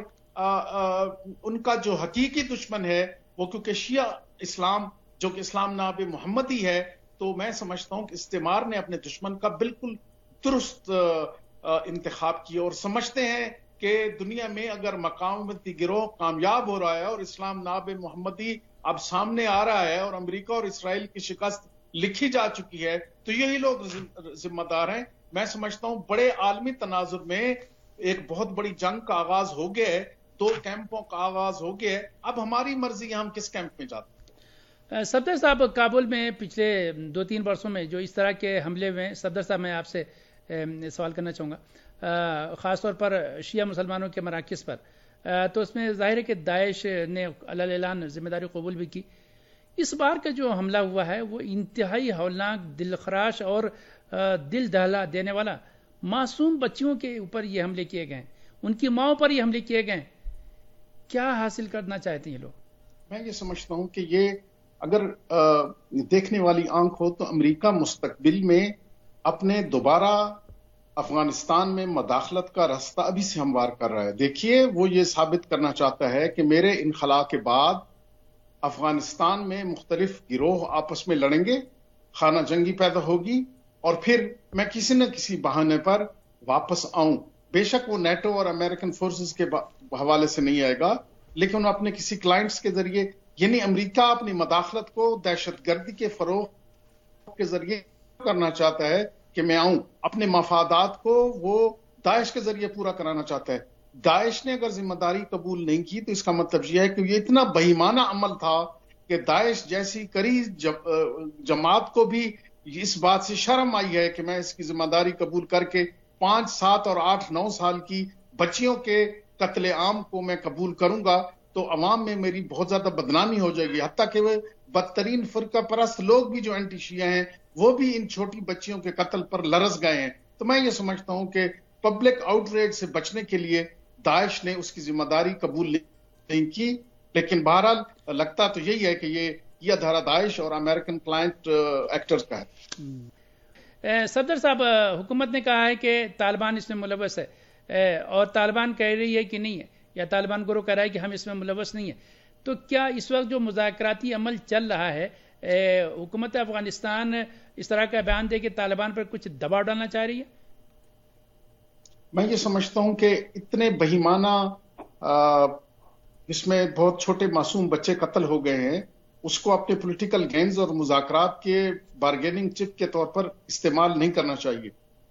ان کا جو حقیقی دشمن ہے وہ کیونکہ شیعہ اسلام جو کہ اسلام ناب محمدی ہے, تو میں سمجھتا ہوں کہ استعمار نے اپنے دشمن کا بالکل درست انتخاب کیا, اور سمجھتے ہیں کہ دنیا میں اگر مقاومتی گروہ کامیاب ہو رہا ہے اور اسلام ناب محمدی اب سامنے آ رہا ہے اور امریکہ اور اسرائیل کی شکست لکھی جا چکی ہے, تو یہی لوگ ذمہ دار ہیں. میں سمجھتا ہوں بڑے عالمی تناظر میں ایک بہت بڑی جنگ کا آغاز ہو گیا ہے, 2 کیمپوں کا آغاز ہو گیا ہے. اب ہماری مرضی ہے ہم کس کیمپ میں جاتے ہیں. صدر صاحب, کابل میں پچھلے 2-3 برسوں میں جو اس طرح کے حملے ہوئے, صدر صاحب میں آپ سے سوال کرنا چاہوں گا, خاص طور پر شیعہ مسلمانوں کے مراکز پر, تو اس میں ظاہر ہے کہ داعش نے علی اعلان ذمہ داری قبول بھی کی. اس بار کا جو حملہ ہوا ہے وہ انتہائی ہولناک, دل خراش اور دل دہلا دینے والا. معصوم بچیوں کے اوپر یہ حملے کیے گئے, ان کی ماؤں پر یہ حملے کیے گئے. کیا حاصل کرنا چاہتے ہیں یہ لوگ؟ میں یہ سمجھتا ہوں کہ یہ اگر دیکھنے والی آنکھ ہو تو امریکہ مستقبل میں اپنے دوبارہ افغانستان میں مداخلت کا راستہ ابھی سے ہموار کر رہا ہے. دیکھیے, وہ یہ ثابت کرنا چاہتا ہے کہ میرے انخلا کے بعد افغانستان میں مختلف گروہ آپس میں لڑیں گے, خانہ جنگی پیدا ہوگی, اور پھر میں کسی نہ کسی بہانے پر واپس آؤں. بے شک وہ نیٹو اور امریکن فورسز کے حوالے سے نہیں آئے گا، لیکن وہ اپنے کسی کلائنٹس کے ذریعے، یعنی امریکہ اپنی مداخلت کو دہشت گردی کے فروغ کے ذریعے کرنا چاہتا ہے کہ میں آؤں، اپنے مفادات کو وہ داعش کے ذریعے پورا کرانا چاہتا ہے. داعش نے اگر ذمہ داری قبول نہیں کی تو اس کا مطلب یہ ہے کہ یہ اتنا بہیمانہ عمل تھا کہ داعش جیسی کری جماعت کو بھی اس بات سے شرم آئی ہے کہ میں اس کی ذمہ داری قبول کر کے 5, 7 اور 8, 9 سال کی بچیوں کے قتل عام کو میں قبول کروں گا تو عوام میں میری بہت زیادہ بدنامی ہو جائے گی. حتیٰ کہ وہ بدترین فرقہ پرست لوگ بھی جو اینٹی شیعہ ہیں وہ بھی ان چھوٹی بچیوں کے قتل پر لرز گئے ہیں. تو میں یہ سمجھتا ہوں کہ پبلک آؤٹ ریج سے بچنے کے لیے داعش نے اس کی ذمہ داری قبول نہیں کی، لیکن بہرحال لگتا تو یہی ہے کہ یہ دھارا داعش اور امریکن کلائنٹ ایکٹرز کا ہے. صدر صاحب، حکومت نے کہا ہے کہ طالبان اس میں ملوث ہے اور طالبان کہہ رہی ہے کہ نہیں ہے، یا طالبان گروہ کہہ رہا ہے کہ ہم اس میں ملوث نہیں ہے. تو کیا اس وقت جو مذاکراتی عمل چل رہا ہے، حکومت افغانستان اس طرح کا بیان دے کہ طالبان پر کچھ دباؤ ڈالنا چاہ رہی ہے؟ میں یہ سمجھتا ہوں کہ اتنے بہیمانہ اس میں بہت چھوٹے معصوم بچے قتل ہو گئے ہیں، اس کو اپنے پولیٹیکل گینز اور مذاکرات کے بارگیننگ چپ کے طور پر استعمال نہیں کرنا چاہیے.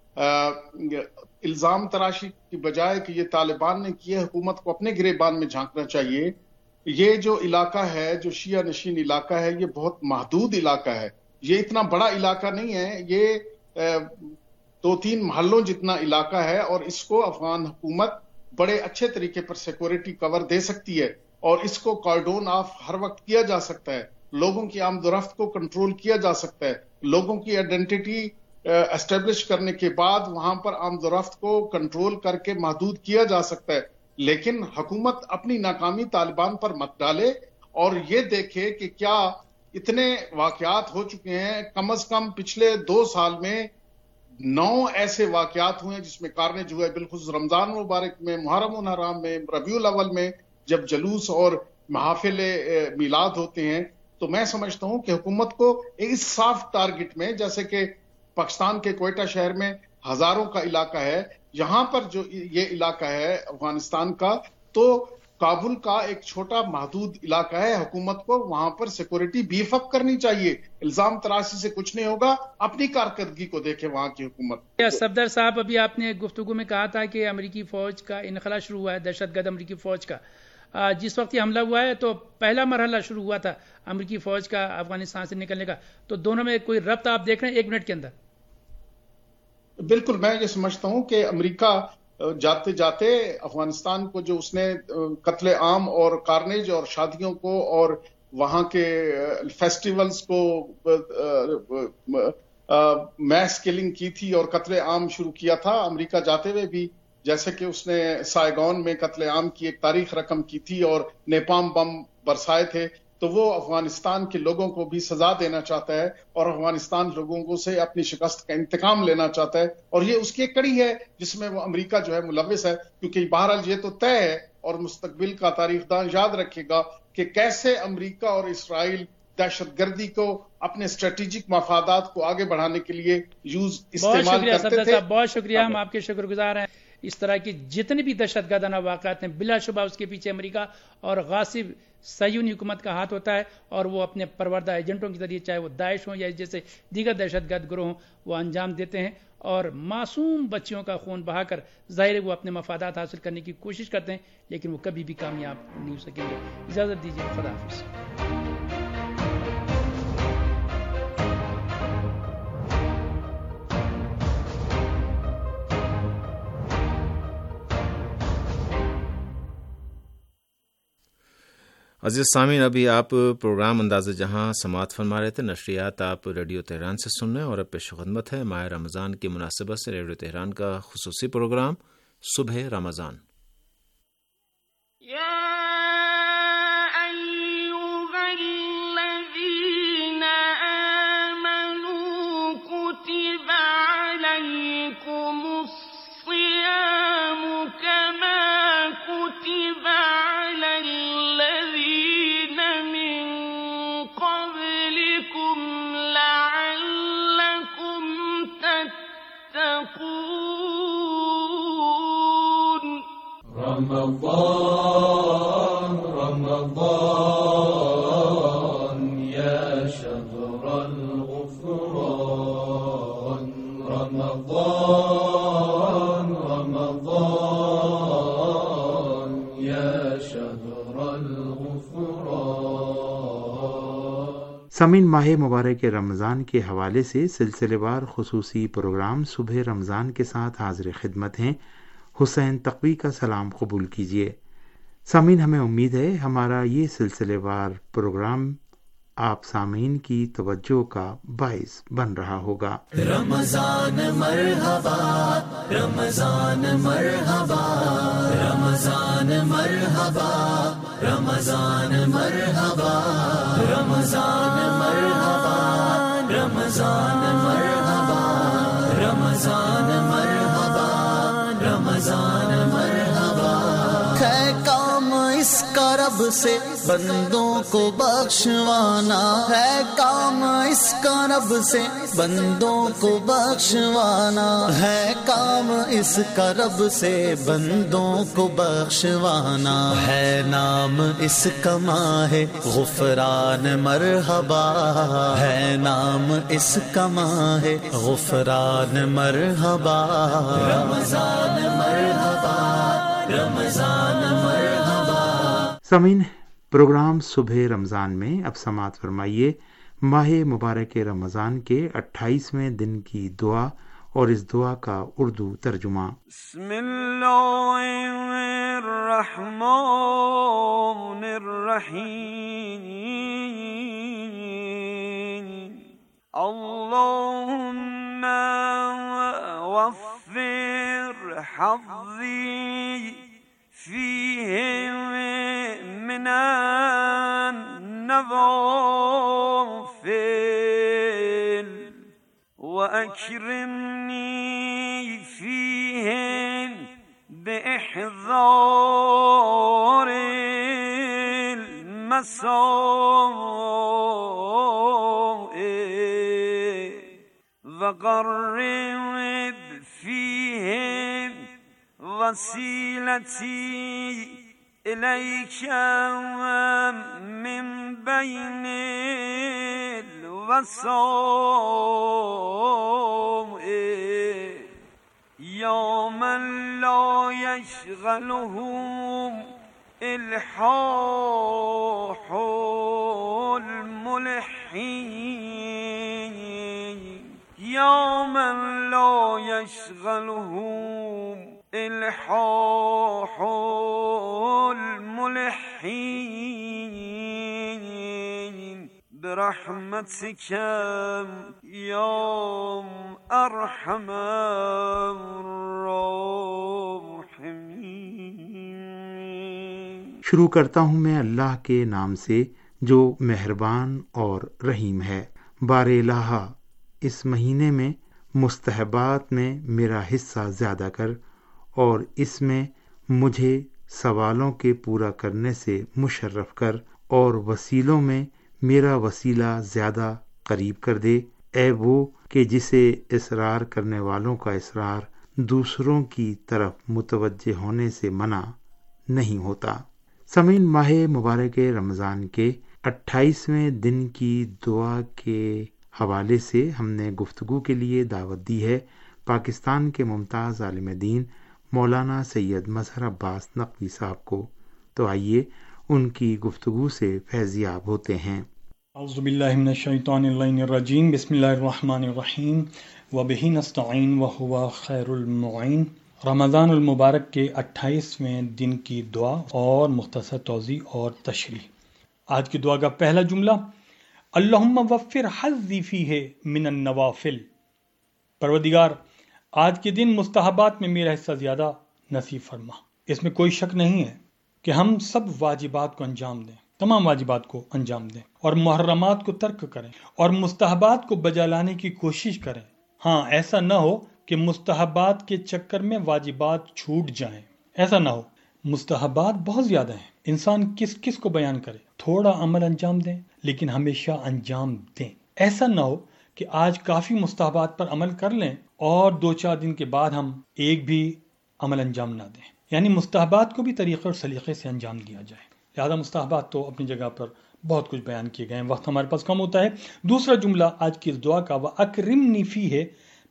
الزام تراشی کی بجائے کہ یہ طالبان نے کیے، حکومت کو اپنے گریبان میں جھانکنا چاہیے. یہ جو علاقہ ہے، جو شیعہ نشین علاقہ ہے، یہ بہت محدود علاقہ ہے، یہ اتنا بڑا علاقہ نہیں ہے، یہ 2-3 محلوں جتنا علاقہ ہے، اور اس کو افغان حکومت بڑے اچھے طریقے پر سیکورٹی کور دے سکتی ہے اور اس کو کارڈون آف ہر وقت کیا جا سکتا ہے. لوگوں کی آمد و رفت کو کنٹرول کیا جا سکتا ہے، لوگوں کی آئیڈینٹی اسٹیبلش کرنے کے بعد وہاں پر آمد و رفت کو کنٹرول کر کے محدود کیا جا سکتا ہے. لیکن حکومت اپنی ناکامی طالبان پر مت ڈالے اور یہ دیکھے کہ کیا اتنے واقعات ہو چکے ہیں. کم از کم پچھلے 2 سال میں 9 ایسے واقعات ہوئے ہیں جس میں کارنیج ہوا ہے، بالخصوص رمضان مبارک میں، محرم الحرام میں، ربیع الاول میں، جب جلوس اور محافل میلاد ہوتے ہیں. تو میں سمجھتا ہوں کہ حکومت کو اس صاف ٹارگٹ میں، جیسے کہ پاکستان کے کوئٹہ شہر میں ہزاروں کا علاقہ ہے، یہاں پر جو یہ علاقہ ہے افغانستان کا، تو کابل کا ایک چھوٹا محدود علاقہ ہے، حکومت کو وہاں پر سیکورٹی بیف اپ کرنی چاہیے. الزام تراشی سے کچھ نہیں ہوگا، اپنی کارکردگی کو دیکھے وہاں کی حکومت. صفدر صاحب، ابھی آپ نے گفتگو میں کہا تھا کہ امریکی فوج کا انخلا شروع ہوا ہے، دہشت گرد امریکی فوج کا. جس وقت یہ حملہ ہوا ہے تو پہلا مرحلہ شروع ہوا تھا امریکی فوج کا افغانستان سے نکلنے کا، تو دونوں میں کوئی ربط آپ دیکھ رہے ہیں 1 منٹ کے اندر؟ بالکل، میں یہ سمجھتا ہوں کہ امریکہ جاتے جاتے افغانستان کو جو اس نے قتل عام اور کارنیج اور شادیوں کو اور وہاں کے فیسٹیولز کو میس کلنگ کی تھی اور قتل عام شروع کیا تھا، امریکہ جاتے ہوئے بھی جیسے کہ اس نے سائگون میں قتل عام کی ایک تاریخ رقم کی تھی اور نیپام بم برسائے تھے، تو وہ افغانستان کے لوگوں کو بھی سزا دینا چاہتا ہے اور افغانستان لوگوں کو سے اپنی شکست کا انتقام لینا چاہتا ہے. اور یہ اس کی ایک کڑی ہے جس میں وہ امریکہ جو ہے ملوث ہے، کیونکہ بہرحال یہ تو طے ہے اور مستقبل کا تاریخ دان یاد رکھے گا کہ کیسے امریکہ اور اسرائیل دہشت گردی کو اپنے اسٹریٹجک مفادات کو آگے بڑھانے کے لیے استعمال کرتے تھے. بہت شکریہ، ہم آپ کے شکر گزار ہیں. اس طرح کی جتنے بھی دہشت گردانہ واقعات ہیں بلا شبہ اس کے پیچھے امریکہ اور غاصب صہیونی حکومت کا ہاتھ ہوتا ہے، اور وہ اپنے پروردہ ایجنٹوں کے ذریعے، چاہے وہ داعش ہوں یا جیسے دیگر دہشت گرد گروہ ہوں، وہ انجام دیتے ہیں اور معصوم بچیوں کا خون بہا کر ظاہر ہے وہ اپنے مفادات حاصل کرنے کی کوشش کرتے ہیں، لیکن وہ کبھی بھی کامیاب نہیں ہو سکیں گے. اجازت دیجیے، خدا حافظ. عزیز سامعین، ابھی آپ پروگرام انداز جہاں سماعت فرما رہے تھے. نشریات آپ ریڈیو تہران سے سن رہے ہیں اور اب پیش خدمت ہے ماہ رمضان کی مناسبت سے ریڈیو تہران کا خصوصی پروگرام صبح رمضان. لعلكم تتقون رمضان رمضان يا شهر الغفران رمضان رمضان يا شهر الغفران. سامعین، ماہ مبارک رمضان کے حوالے سے سلسلے وار خصوصی پروگرام صبح رمضان کے ساتھ حاضر خدمت ہیں. حسین تقوی کا سلام قبول کیجیے. سامعین، ہمیں امید ہے ہمارا یہ سلسلے وار پروگرام آپ سامعین کی توجہ کا باعث بن رہا ہوگا. رمضان مرحبا رمضان مرحبا رمضان مرحبا رمضان مرحبا رمضان مرحبا رمضان مرحبا رمضان مرحبا رمضان مرحبا. ہے کام اس کا رب سے بندوں کو بخشوانا، ہے کام اس کا رب سے بندوں کو بخشوانا، ہے کام اس کا رب سے بندوں کو بخشوانا. ہے نام اس کا ماہ غفران مرحبا، ہے نام اس کا ماہ غفران مرحبا. رمضان مرحبا رمضان مرحبا. سامعین، پروگرام صبح رمضان میں اب سماعت فرمائیے ماہ مبارک رمضان کے 28ویں دن کی دعا اور اس دعا کا اردو ترجمہ. بسم اللہ الرحمن الرحیم. اللهم وفر حظي فيه من النوافل وأكرمني فيه بإحضار المسائل وقرب فيه وسيلتي إليك من بين الوسائل يا من لا يشغله إلحاح الملحين يا من لا يشغله الحاح الملحين برحمتك يا أرحم الراحمين. شروع کرتا ہوں میں اللہ کے نام سے جو مہربان اور رحیم ہے. بار الہ، اس مہینے میں مستحبات میں میرا حصہ زیادہ کر اور اس میں مجھے سوالوں کے پورا کرنے سے مشرف کر اور وسیلوں میں میرا وسیلہ زیادہ قریب کر دے. اے وہ کہ جسے اصرار کرنے والوں کا اصرار دوسروں کی طرف متوجہ ہونے سے منع نہیں ہوتا. سامعین، ماہ مبارک رمضان کے 28ویں دن کی دعا کے حوالے سے ہم نے گفتگو کے لیے دعوت دی ہے پاکستان کے ممتاز عالم دین مولانا سید مظہر عباس نقوی صاحب کو. تو آئیے ان کی گفتگو سے فیضیاب ہوتے ہیں. اعوذ باللہ من الشیطان اللعین الرجیم. بسم اللہ الرحمن الرحیم. وبہ نستعین وہو خیر المعین. رمضان المبارک کے 28ویں دن کی دعا اور مختصر توضیح اور تشریح. آج کی دعا کا پہلا جملہ اللہم وفر حظی فیہ من النوافل. پروردگار، آج کے دن مستحبات میں میرا حصہ زیادہ نصیب فرما. اس میں کوئی شک نہیں ہے کہ ہم سب واجبات کو انجام دیں، تمام واجبات کو انجام دیں اور محرمات کو ترک کریں اور مستحبات کو بجا لانے کی کوشش کریں. ہاں، ایسا نہ ہو کہ مستحبات کے چکر میں واجبات چھوٹ جائیں. ایسا نہ ہو. مستحبات بہت زیادہ ہیں، انسان کس کس کو بیان کرے. تھوڑا عمل انجام دیں لیکن ہمیشہ انجام دیں. ایسا نہ ہو کہ آج کافی مستحبات پر عمل کر لیں اور 2-4 دن کے بعد ہم ایک بھی عمل انجام نہ دیں. یعنی مستحبات کو بھی طریقے اور سلیقے سے انجام دیا جائے. لہذا مستحبات تو اپنی جگہ پر بہت کچھ بیان کیے گئے ہیں، وقت ہمارے پاس کم ہوتا ہے. دوسرا جملہ آج کی اس دعا کا وَأَكْرِمْنِي فِيهِ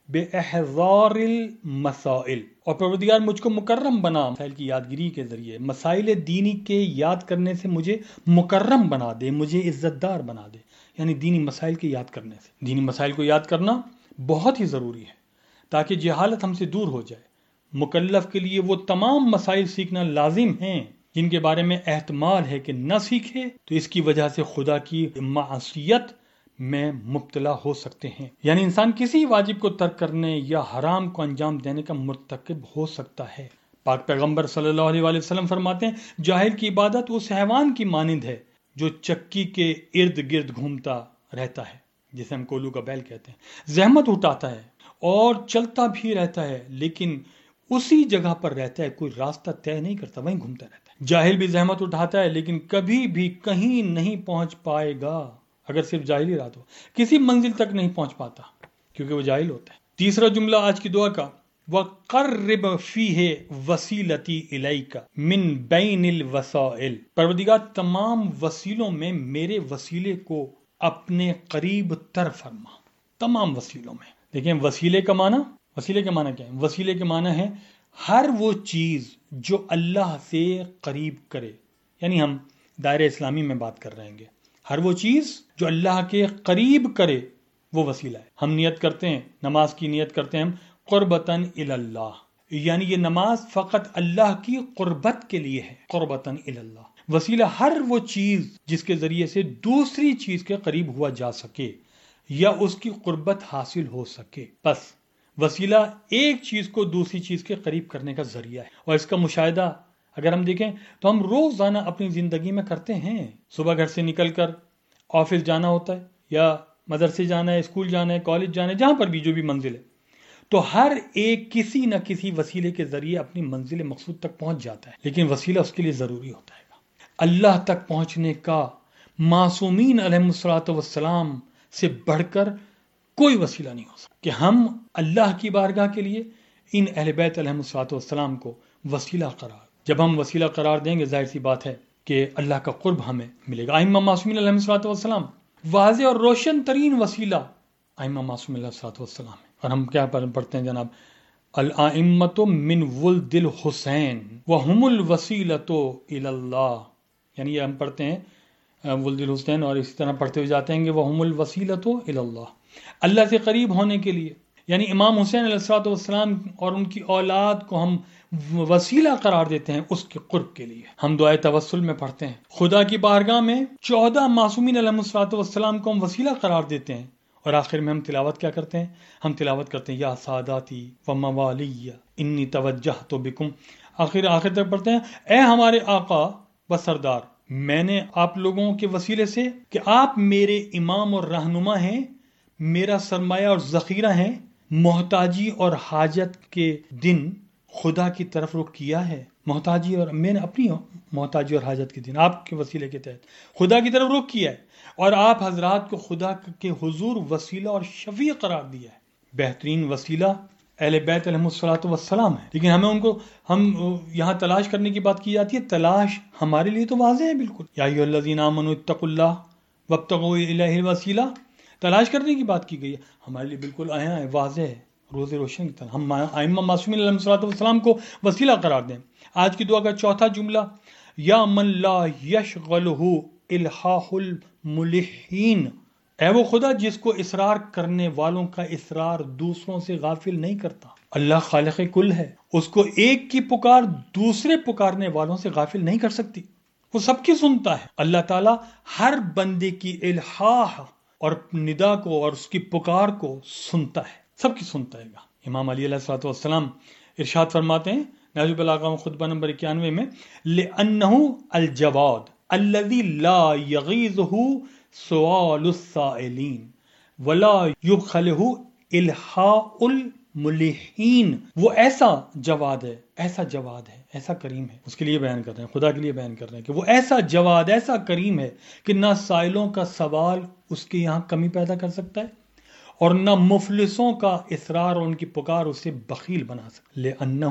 بِإِحْضَارِ الْمَسَائِلِ، اور پروردگار مجھ کو مکرم بنا مسائل کی یادگیری کے ذریعے، مسائل دینی کے یاد کرنے سے مجھے مکرم بنا دے، مجھے عزت دار بنا دے. یعنی دینی مسائل کے یاد کرنے سے، دینی مسائل کو یاد کرنا بہت ہی ضروری ہے تاکہ جہالت ہم سے دور ہو جائے. مکلف کے لیے وہ تمام مسائل سیکھنا لازم ہیں جن کے بارے میں احتمال ہے کہ نہ سیکھے تو اس کی وجہ سے خدا کی معصیت میں مبتلا ہو سکتے ہیں. یعنی انسان کسی واجب کو ترک کرنے یا حرام کو انجام دینے کا مرتکب ہو سکتا ہے. پاک پیغمبر صلی اللہ علیہ وآلہ وسلم فرماتے ہیں جاہل کی عبادت اس حیوان کی مانند ہے جو چکی کے ارد گرد گھومتا رہتا ہے، جسے ہم کولو کا بیل کہتے ہیں، زحمت اٹھاتا ہے اور چلتا بھی رہتا ہے لیکن اسی جگہ پر رہتا ہے، کوئی راستہ طے نہیں کرتا، وہیں گھومتا رہتا ہے. جاہل بھی زحمت اٹھاتا ہے لیکن کبھی بھی کہیں نہیں پہنچ پائے گا. اگر صرف جاہلی رات ہو کسی منزل تک نہیں پہنچ پاتا کیونکہ وہ جاہل ہوتا ہے. تیسرا جملہ آج کی دعا کا وَقَرِّبْ فِيهِ وَسِيلَتِي إِلَيْكَ مِن بَيْنِ الْوَسَائِلِ، پروردگار تمام وسیلوں میں میرے وسیلے کو اپنے قریب تر فرما. تمام وسیلوں میں. دیکھیں وسیلے کا معنی کیا ہے؟ وسیلے کے معنی ہے ہر وہ چیز جو اللہ سے قریب کرے. یعنی ہم دائرہ اسلامی میں بات کر رہے ہیں، ہر وہ چیز جو اللہ کے قریب کرے وہ وسیلہ ہے. ہم نیت کرتے ہیں، نماز کی نیت کرتے ہیں ہم قربتاً الی اللہ، یعنی یہ نماز فقط اللہ کی قربت کے لیے ہے. قربتاً الی اللہ. وسیلہ ہر وہ چیز جس کے ذریعے سے دوسری چیز کے قریب ہوا جا سکے یا اس کی قربت حاصل ہو سکے. بس وسیلہ ایک چیز کو دوسری چیز کے قریب کرنے کا ذریعہ ہے. اور اس کا مشاہدہ اگر ہم دیکھیں تو ہم روزانہ اپنی زندگی میں کرتے ہیں. صبح گھر سے نکل کر آفس جانا ہوتا ہے یا مدرسے جانا ہے، اسکول جانا ہے، کالج جانا ہے، جہاں پر بھی جو بھی منزل ہے، تو ہر ایک کسی نہ کسی وسیلے کے ذریعے اپنی منزل مقصود تک پہنچ جاتا ہے. لیکن وسیلہ اس کے لیے ضروری ہوتا ہے. اللہ تک پہنچنے کا معصومین علیہ الصلوۃ والسلام سے بڑھ کر کوئی وسیلہ نہیں ہو سکتا کہ ہم اللہ کی بارگاہ کے لیے ان اہل بیت علیہ الصلوۃ والسلام کو وسیلہ قرار. جب ہم وسیلہ قرار دیں گے ظاہر سی بات ہے کہ اللہ کا قرب ہمیں ملے گا. ائمہ معصومین علیہ الصلوۃ والسلام واضح اور روشن ترین وسیلہ ائمہ معصومین علیہ الصلوۃ والسلام ہے. اور ہم کیا پڑھتے ہیں جناب؟ الائمۃ من ولد الحسین وہم الوسیلۃ الی اللہ. یعنی یہ ہم پڑھتے ہیں ولد الحسین اور اسی طرح پڑھتے ہوئے جاتے ہیں کہ وہم الوسیلۃ الی اللہ، اللہ سے قریب ہونے کے لیے. یعنی امام حسین علیہ الصلوۃ والسلام اور ان کی اولاد کو ہم وسیلہ قرار دیتے ہیں اس کے قرب کے لیے. ہم دعائے توسل میں پڑھتے ہیں، خدا کی بارگاہ میں 14 معصومین علیہ الصلوۃ والسلام کو ہم وسیلہ قرار دیتے ہیں. اور آخر میں ہم تلاوت کیا کرتے ہیں؟ ہم تلاوت کرتے ہیں یا ساداتی و موالی انی توجہت بکم. آخر تک پڑھتے ہیں اے ہمارے آقا و سردار، میں نے آپ لوگوں کے وسیلے سے کہ آپ میرے امام اور رہنما ہیں، میرا سرمایہ اور ذخیرہ ہیں، محتاجی اور حاجت کے دن خدا کی طرف رخ کیا ہے. محتاجی اور میں نے اپنی محتاجی اور حاجت کے دن آپ کے وسیلے کے تحت خدا کی طرف رخ کیا ہے اور آپ حضرات کو خدا کے حضور وسیلہ اور شفیع قرار دیا ہے. بہترین وسیلہ اہل بیت علیہ الصلوۃ والسلام ہے. لیکن ہم یہاں تلاش کرنے کی بات کی جاتی ہے. تلاش ہمارے لیے تو واضح ہے بالکل. یا ایھا الذین آمنوا اتقوا اللہ وابتغوا الیہ الوسیلہ، تلاش کرنے کی بات کی گئی ہے. ہمارے لیے بالکل واضح ہے، روز روشن کی طرح. ہم ائمہ معصومین علیہ الصلوۃ والسلام کو وسیلہ قرار دیں. آج کی دعا کا چوتھا جملہ یا من لا یشغلہ الحاح الملحین، اے وہ خدا جس کو اصرار کرنے والوں کا اصرار دوسروں سے غافل نہیں کرتا. اللہ خالق کل ہے، اس کو ایک کی پکار دوسرے پکارنے والوں سے غافل نہیں کر سکتی. وہ سب کی سنتا ہے. اللہ تعالیٰ ہر بندے کی الحاح اور ندا کو اور اس کی پکار کو سنتا ہے، سب کی سنتا ہے گا. امام علی علیہ الصلوۃ والسلام ارشاد فرماتے ہیں نہج البلاغہ میں خطبہ نمبر 91 میں لِأَنَّهُ الْجَوَادُ الَّذِي لَا يَغِيظُهُ سُؤَالُ السَّائِلِينَ وَلَا يُبْخَلُهُ إِلْحَاءُ الْمُلِحِينَ. وہ ایسا جواد ہے، ایسا کریم ہے. اس کے لیے بیان کر رہے ہیں، خدا کے لیے بیان کر رہے ہیں کہ وہ ایسا جواد، ایسا کریم ہے کہ نہ سائلوں کا سوال اس کے یہاں کمی پیدا کر سکتا ہے اور نہ مفلسوں کا اصرار اور ان کی پکار اسے بخیل بنا سکتا. لِأَنَّهُ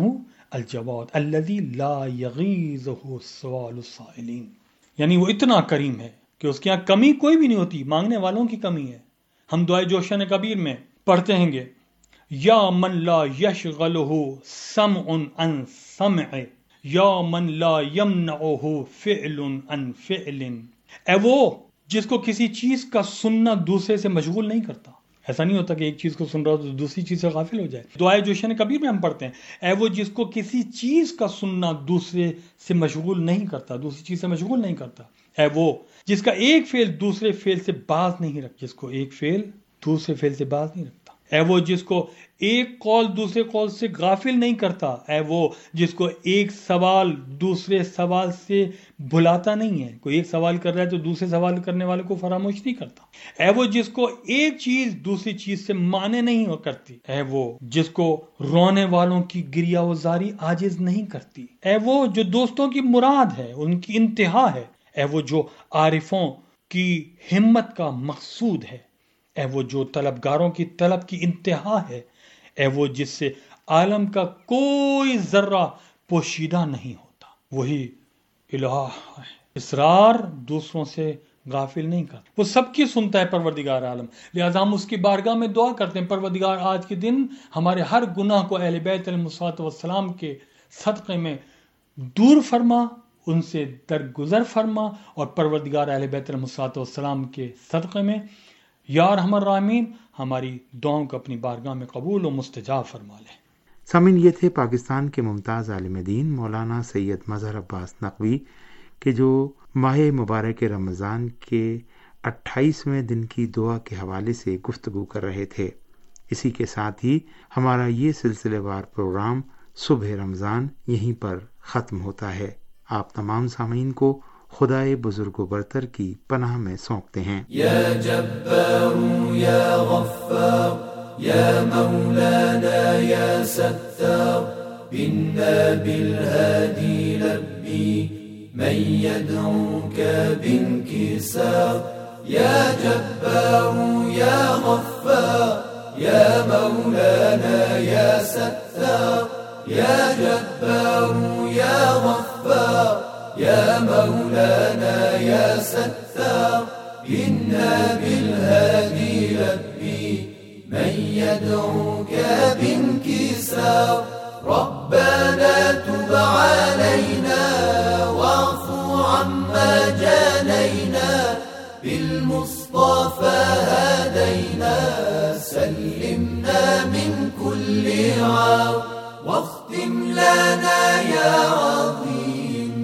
الجواد الذی لا یغیظہ سوال السائلین، یعنی وہ اتنا کریم ہے کہ اس کے یہاں کمی کوئی بھی نہیں ہوتی، مانگنے والوں کی کمی ہے۔ ہم دعائے جوشن کبیر میں پڑھتے ہیں گے یا من لا یشغلہ سمع عن سمع، یا من لا یمنعہ فعل عن فعل، اے وہ جس کو کسی چیز کا سننا دوسرے سے مشغول نہیں کرتا۔ ایسا نہیں ہوتا کہ ایک چیز کو سن رہا ہو تو دوسری چیز سے غافل ہو جائے۔ دعائے جوشن کبیر میں ہم پڑھتے ہیں اے وہ جس کو کسی چیز کا سننا دوسرے سے مشغول نہیں کرتا، دوسری چیز سے مشغول نہیں کرتا، اے وہ جس کا ایک فعل دوسرے فعل سے باز نہیں رکھتا، جس کو ایک فعل دوسرے فعل سے باز نہیں رکھتا، اے وہ جس کو ایک قول دوسرے قول سے غافل نہیں کرتا، اے وہ جس کو ایک سوال دوسرے سوال سے بھلاتا نہیں ہے، کوئی ایک سوال کر رہا ہے تو دوسرے سوال کرنے والے کو فراموش نہیں کرتا، اے وہ جس کو ایک چیز دوسری چیز سے مانے نہیں کرتی، اے وہ جس کو رونے والوں کی گریہ وزاری عاجز نہیں کرتی، اے وہ جو دوستوں کی مراد ہے، ان کی انتہا ہے، اے وہ جو عارفوں کی ہمت کا مقصود ہے، اے وہ جو طلبگاروں کی طلب کی انتہا ہے، اے وہ جس سے عالم کا کوئی ذرہ پوشیدہ نہیں ہوتا، وہی الہ ہے، اسرار دوسروں سے غافل نہیں کرتا، وہ سب کی سنتا ہے پروردگار عالم، لہذا ہم اس کی بارگاہ میں دعا کرتے ہیں پروردگار آج کے دن ہمارے ہر گناہ کو اہل بیت علیہ الصلوۃ والسلام کے صدقے میں دور فرما، ان سے درگزر فرما، اور پروردگار اہل بیت علیہ الصلوۃ والسلام کے صدقے میں یا ارحم الراحمین ہماری دعاؤں کو اپنی بارگاہ میں قبول و مستجاب فرما لے۔ سامعین، یہ تھے پاکستان کے ممتاز عالم دین مولانا سید مظہر عباس نقوی کہ جو ماہ مبارک رمضان کے 28ویں دن کی دعا کے حوالے سے گفتگو کر رہے تھے۔ اسی کے ساتھ ہی ہمارا یہ سلسلے وار پروگرام صبح رمضان یہیں پر ختم ہوتا ہے۔ آپ تمام سامعین کو خدائے بزرگ و برتر کی پناہ میں سونپتے ہیں۔ یا جبار یا غفار یا مولانا یا ستار بنا بالهادی لبی من يدعوك بانكسار یا جبار یا غفار یا مولانا یا ستار یا جبار یا غفار یا مولانا یا ستار إنا بالهادي لبي من يدعوك بانكسار ربنا تب علينا واعف عما جانينا بالمصطفى هدينا سلمنا من كل عار واختم لنا يا عظيم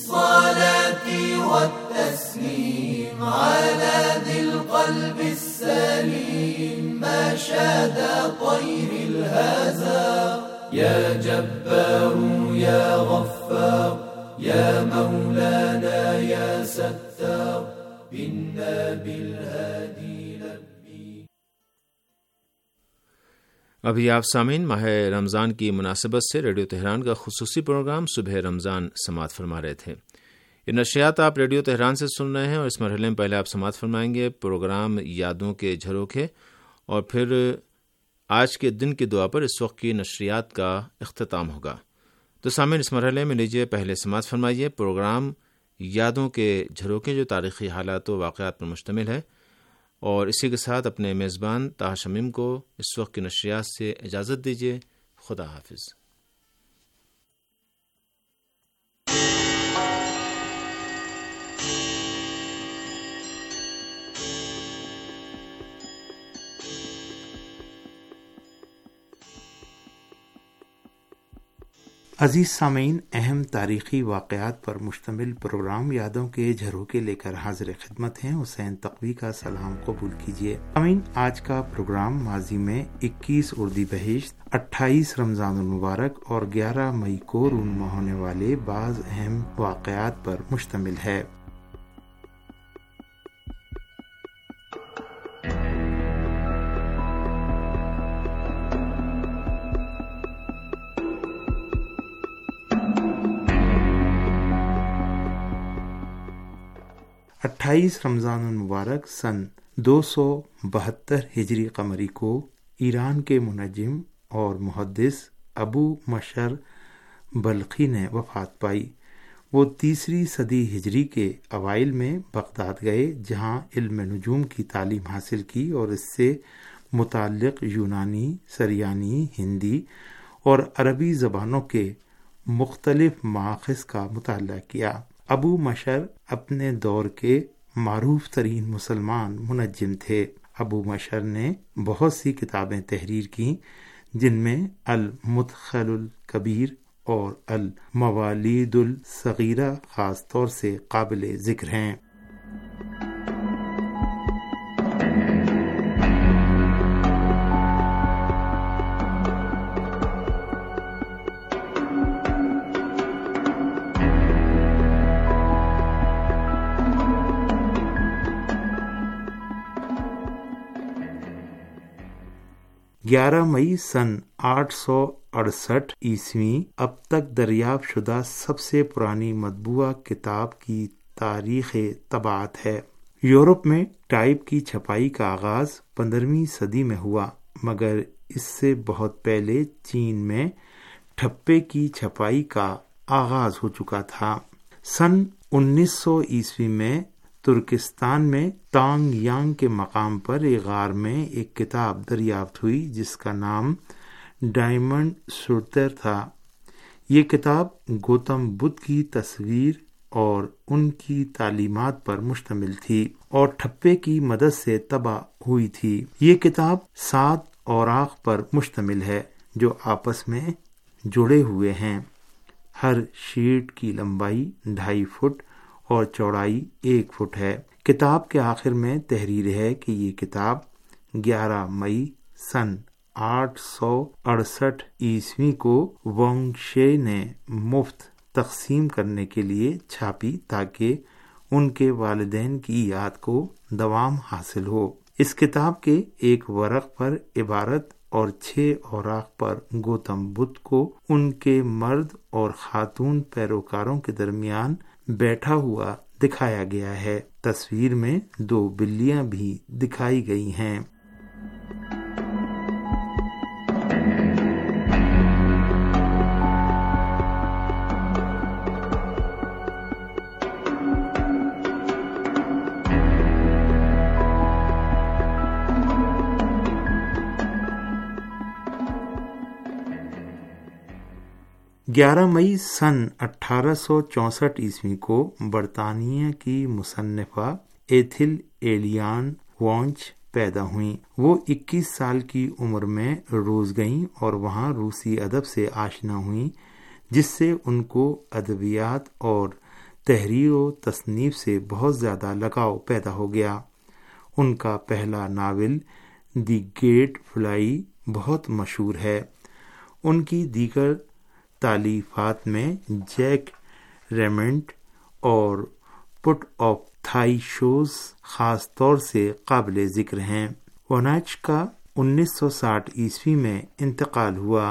بالصلاة والتسليم على ذي القلب السليم ما شاد طير الهزار يا جبار يا غفار يا مولانا يا ستار بنا بالهادي لبي۔ ابھی آپ سامعین ماہ رمضان کی مناسبت سے ریڈیو تہران کا خصوصی پروگرام صبح رمضان سماعت فرما رہے تھے۔ یہ نشریات آپ ریڈیو تہران سے سن رہے ہیں، اور اس مرحلے میں پہلے آپ سماعت فرمائیں گے پروگرام یادوں کے جھروکے، اور پھر آج کے دن کی دعا پر اس وقت کی نشریات کا اختتام ہوگا۔ تو سامعین، اس مرحلے میں لیجیے پہلے سماعت فرمائیے پروگرام یادوں کے جھروکے، جو تاریخی حالات و واقعات پر مشتمل ہے، اور اسی کے ساتھ اپنے میزبان طاہر شمیم کو اس وقت کی نشریات سے اجازت دیجیے۔ خدا حافظ۔ عزیز سامعین، اہم تاریخی واقعات پر مشتمل پروگرام یادوں کے جھروکے لے کر حاضر خدمت ہیں۔ حسین تقوی کا سلام قبول کیجیے۔ سامعین، آج کا پروگرام ماضی میں 21 اردیبہشت، 28 رمضان المبارک اور 11 مئی کو رونما ہونے والے بعض اہم واقعات پر مشتمل ہے۔ 28 رمضان المبارک سن 272 ہجری قمری کو ایران کے منجم اور محدث ابو مشر بلخی نے وفات پائی۔ وہ 3 صدی ہجری کے اوائل میں بغداد گئے، جہاں علم نجوم کی تعلیم حاصل کی اور اس سے متعلق یونانی، سریانی، ہندی اور عربی زبانوں کے مختلف مآخذ کا مطالعہ کیا۔ ابو مشر اپنے دور کے معروف ترین مسلمان منجم تھے۔ ابو مشر نے بہت سی کتابیں تحریر کی، جن میں المدخل الکبیر اور الموالید الصغیرہ خاص طور سے قابل ذکر ہیں۔ مئی سن 868 عیسوی اب تک دریافت شدہ سب سے پرانی مطبوعہ کتاب کی تاریخ طباعت ہے۔ یورپ میں ٹائپ کی چھپائی کا آغاز 15ویں صدی میں ہوا، مگر اس سے بہت پہلے چین میں ٹھپے کی چھپائی کا آغاز ہو چکا تھا۔ سن 1900 عیسوی میں ترکستان میں تانگ یانگ کے مقام پر ایک غار میں ایک کتاب دریافت ہوئی جس کا نام ڈائمنڈ سوتر تھا۔ یہ کتاب گوتم بدھ کی تصویر اور ان کی تعلیمات پر مشتمل تھی اور ٹھپے کی مدد سے طبع ہوئی تھی۔ یہ کتاب 7 اوراق پر مشتمل ہے جو آپس میں جڑے ہوئے ہیں۔ ہر شیٹ کی لمبائی 2.5 فٹ اور چوڑائی 1 فٹ ہے۔ کتاب کے آخر میں تحریر ہے کہ یہ کتاب 11 مئی سن 868 عیسوی کو وانگ شے نے مفت تقسیم کرنے کے لیے چھاپی تاکہ ان کے والدین کی یاد کو دوام حاصل ہو۔ اس کتاب کے ایک ورق پر عبارت اور 6 اوراق پر گوتم بدھ کو ان کے مرد اور خاتون پیروکاروں کے درمیان بیٹھا ہوا دکھایا گیا ہے۔ تصویر میں 2 بلیاں بھی دکھائی گئی ہیں۔ 11 مئی سن 1864 عیسوی کو برطانیہ کی مصنفہ ایتھل ایلیان وانچ پیدا ہوئیں۔ وہ 21 سال کی عمر میں روس گئیں اور وہاں روسی ادب سے آشنا ہوئیں، جس سے ان کو ادبیات اور تحریر و تصنیف سے بہت زیادہ لگاؤ پیدا ہو گیا۔ ان کا پہلا ناول دی گیٹ فلائی بہت مشہور ہے۔ ان کی دیگر تالیفات میں جیک ریمنڈ اور پٹ آف تھائی شوز خاص طور سے قابل ذکر ہیں۔ وانچ کا 1960 عیسوی میں انتقال ہوا۔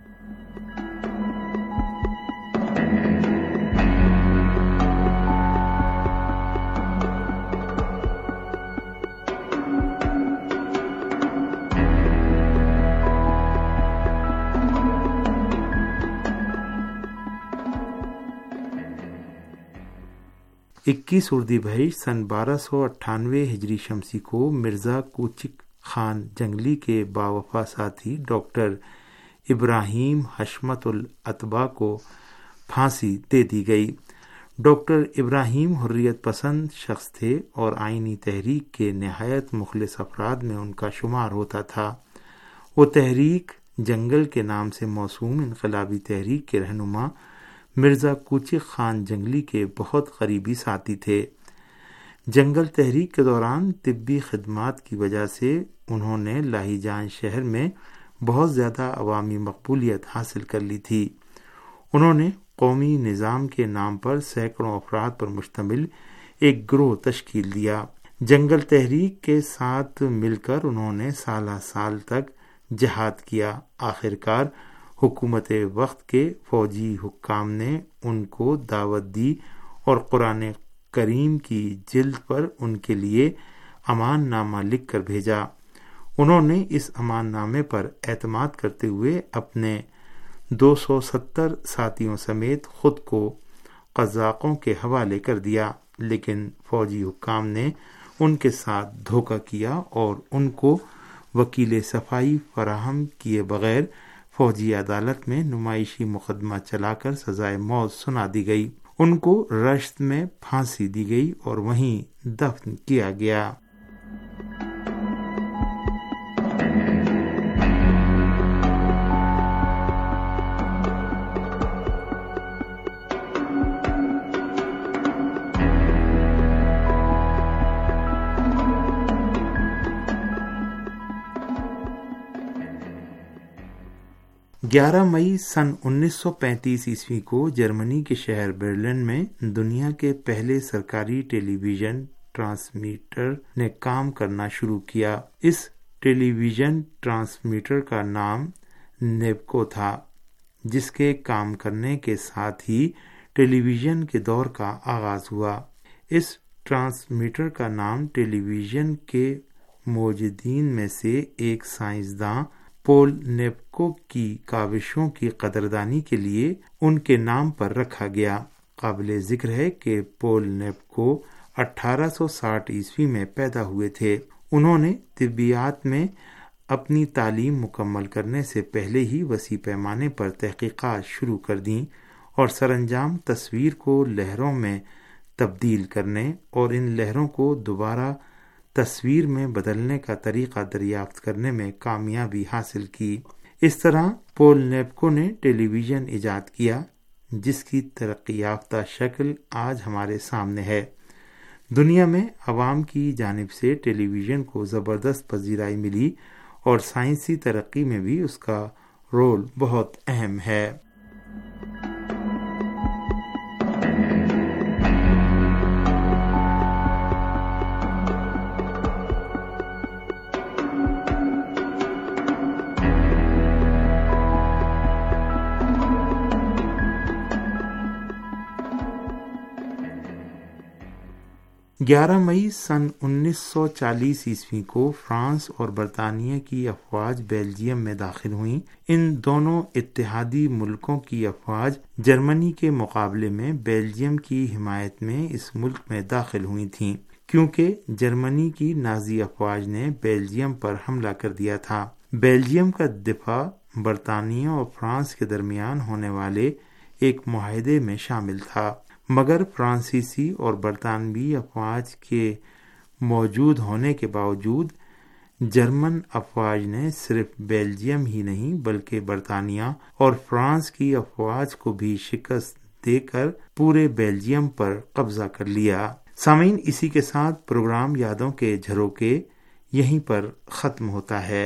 اردی بہشت سن 1298 ہجری شمسی کو مرزا کوچک خان جنگلی کے باوفا ساتھی ڈاکٹر ابراہیم حشمت الاتبا کو پھانسی دے دی گئی۔ ڈاکٹر ابراہیم حریت پسند شخص تھے اور آئینی تحریک کے نہایت مخلص افراد میں ان کا شمار ہوتا تھا۔ وہ تحریک جنگل کے نام سے موسوم انقلابی تحریک کے رہنما مرزا کوچک خان جنگلی کے بہت قریبی ساتھی تھے۔ جنگل تحریک کے دوران طبی خدمات کی وجہ سے انہوں نے لاہیجان شہر میں بہت زیادہ عوامی مقبولیت حاصل کر لی تھی۔ انہوں نے قومی نظام کے نام پر سینکڑوں افراد پر مشتمل ایک گروہ تشکیل دیا۔ جنگل تحریک کے ساتھ مل کر انہوں نے سالہ سال تک جہاد کیا۔ آخرکار حکومت وقت کے فوجی حکام نے ان کو دعوت دی اور قرآن کریم کی جلد پر ان کے لیے امان نامہ لکھ کر بھیجا۔ انہوں نے اس امان نامے پر اعتماد کرتے ہوئے اپنے 270 ساتھیوں سمیت خود کو قزاقوں کے حوالے کر دیا، لیکن فوجی حکام نے ان کے ساتھ دھوکہ کیا اور ان کو وکیل صفائی فراہم کیے بغیر فوجی عدالت میں نمائشی مقدمہ چلا کر سزائے موت سنا دی گئی۔ ان کو رشت میں پھانسی دی گئی اور وہیں دفن کیا گیا۔ گیارہ مئی سن 1935 عیسوی کو جرمنی کے شہر برلن میں دنیا کے پہلے سرکاری ٹیلی ویژن ٹرانسمیٹر نے کام کرنا شروع کیا۔ اس ٹیلی ویژن ٹرانسمیٹر کا نام نیبکو تھا، جس کے کام کرنے کے ساتھ ہی ٹیلی ویژن کے دور کا آغاز ہوا۔ اس ٹرانسمیٹر کا نام ٹیلی ویژن کے موجدین میں سے ایک سائنسداں پول نیبکو کی کاوشوں کی قدردانی کے لیے ان کے نام پر رکھا گیا۔ قابل ذکر ہے کہ پول نیبکو 1860 عیسوی میں پیدا ہوئے تھے۔ انہوں نے طبیعیات میں اپنی تعلیم مکمل کرنے سے پہلے ہی وسیع پیمانے پر تحقیقات شروع کر دیں اور سر انجام تصویر کو لہروں میں تبدیل کرنے اور ان لہروں کو دوبارہ تصویر میں بدلنے کا طریقہ دریافت کرنے میں کامیابی حاصل کی۔ اس طرح پول نیبکو نے ٹیلی ویژن ایجاد کیا، جس کی ترقی یافتہ شکل آج ہمارے سامنے ہے۔ دنیا میں عوام کی جانب سے ٹیلی ویژن کو زبردست پذیرائی ملی اور سائنسی ترقی میں بھی اس کا رول بہت اہم ہے۔ گیارہ مئی سن 1940 عیسوی کو فرانس اور برطانیہ کی افواج بیلجیم میں داخل ہوئیں۔ ان دونوں اتحادی ملکوں کی افواج جرمنی کے مقابلے میں بیلجیم کی حمایت میں اس ملک میں داخل ہوئی تھیں، کیونکہ جرمنی کی نازی افواج نے بیلجیم پر حملہ کر دیا تھا۔ بیلجیم کا دفاع برطانیہ اور فرانس کے درمیان ہونے والے ایک معاہدے میں شامل تھا، مگر فرانسیسی اور برطانوی افواج کے موجود ہونے کے باوجود جرمن افواج نے صرف بیلجیم ہی نہیں بلکہ برطانیہ اور فرانس کی افواج کو بھی شکست دے کر پورے بیلجیم پر قبضہ کر لیا۔ سامعین، اسی کے ساتھ پروگرام یادوں کے جھروکے یہیں پر ختم ہوتا ہے۔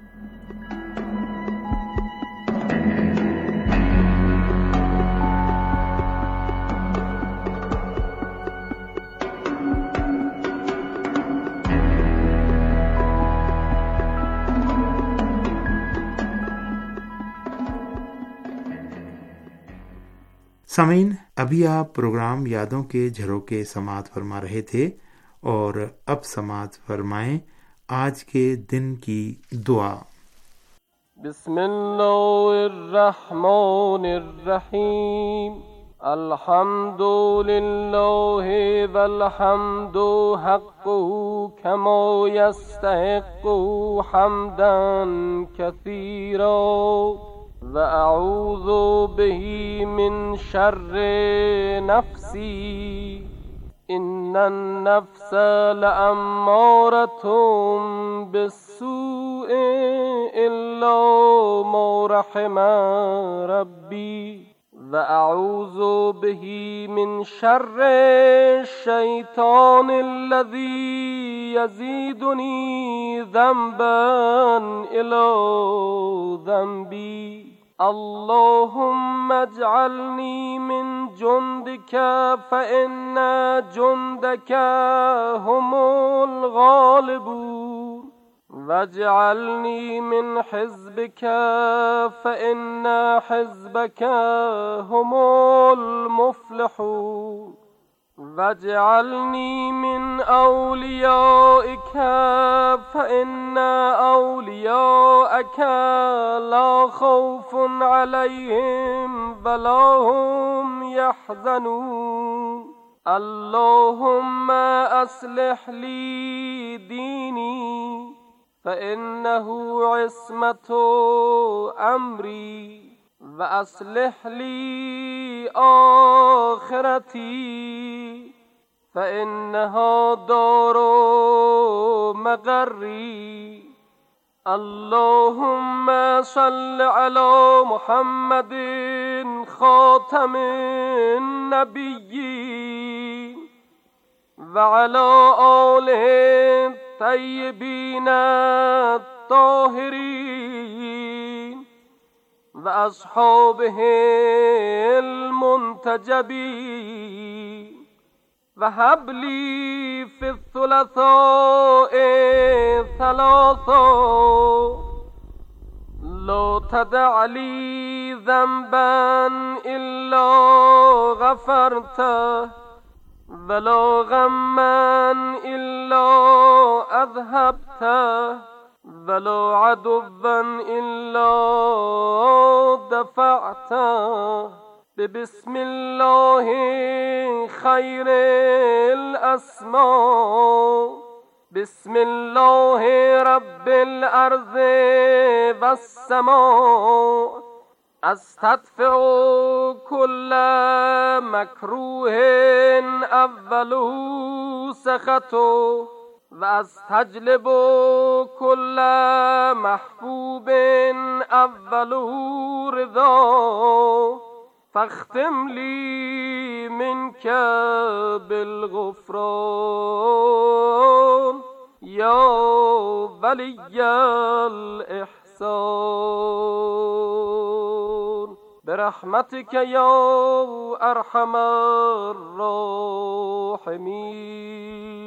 سامعین، ابھی آپ پروگرام یادوں کے جھروکے سماعت فرما رہے تھے اور اب سماعت فرمائیں آج کے دن کی دعا۔ بسم اللہ الرحمن الرحیم، الحمد للہ والحمد حق کما یستحق حمدا کثیرا وَأَعُوذُ بِهِ مِن شَرِّ نَفْسِي إِنَّ النَّفْسَ لَأَمَّارَةٌ بِالسُّوءِ إِلَّا مَا رَحِمَ رَبِّي وَأَعُوذُ بِهِ مِن شَرِّ الشَّيْطَانِ الَّذِي يَزِيدُنِي ذَنبًا إِلَى ذَنبِي اللهم اجعلني من جندك فإن جندك هم الغالبون واجعلني من حزبك فإن حزبك هم المفلحون واجعلني من أوليائك فإن أولياءك لا خوف عليهم ولا هم يحزنون اللهم أصلح لي ديني فإنه عصمة أمري وأصلح لي آخرتي فإنها دار مقري اللهم صل على محمد خاتم النبيين وعلى آله الطيبين الطاهرين وأصحابه المنتجبين وهب لي في الثلاثاء ثلاثا لا تدع لي ذنبا إلا غفرته ولا غما إلا أذهبته ولا عدوا إلا دفعته بسم الله خير الأسماء بسم الله رب الأرض والسماء أستدفع كل مكروه أوله سخطه واستجلب كل محبوب أوله رضاه فاختم لي منك بالغفران يا ولي الإحسان برحمتك يا أرحم الراحمين.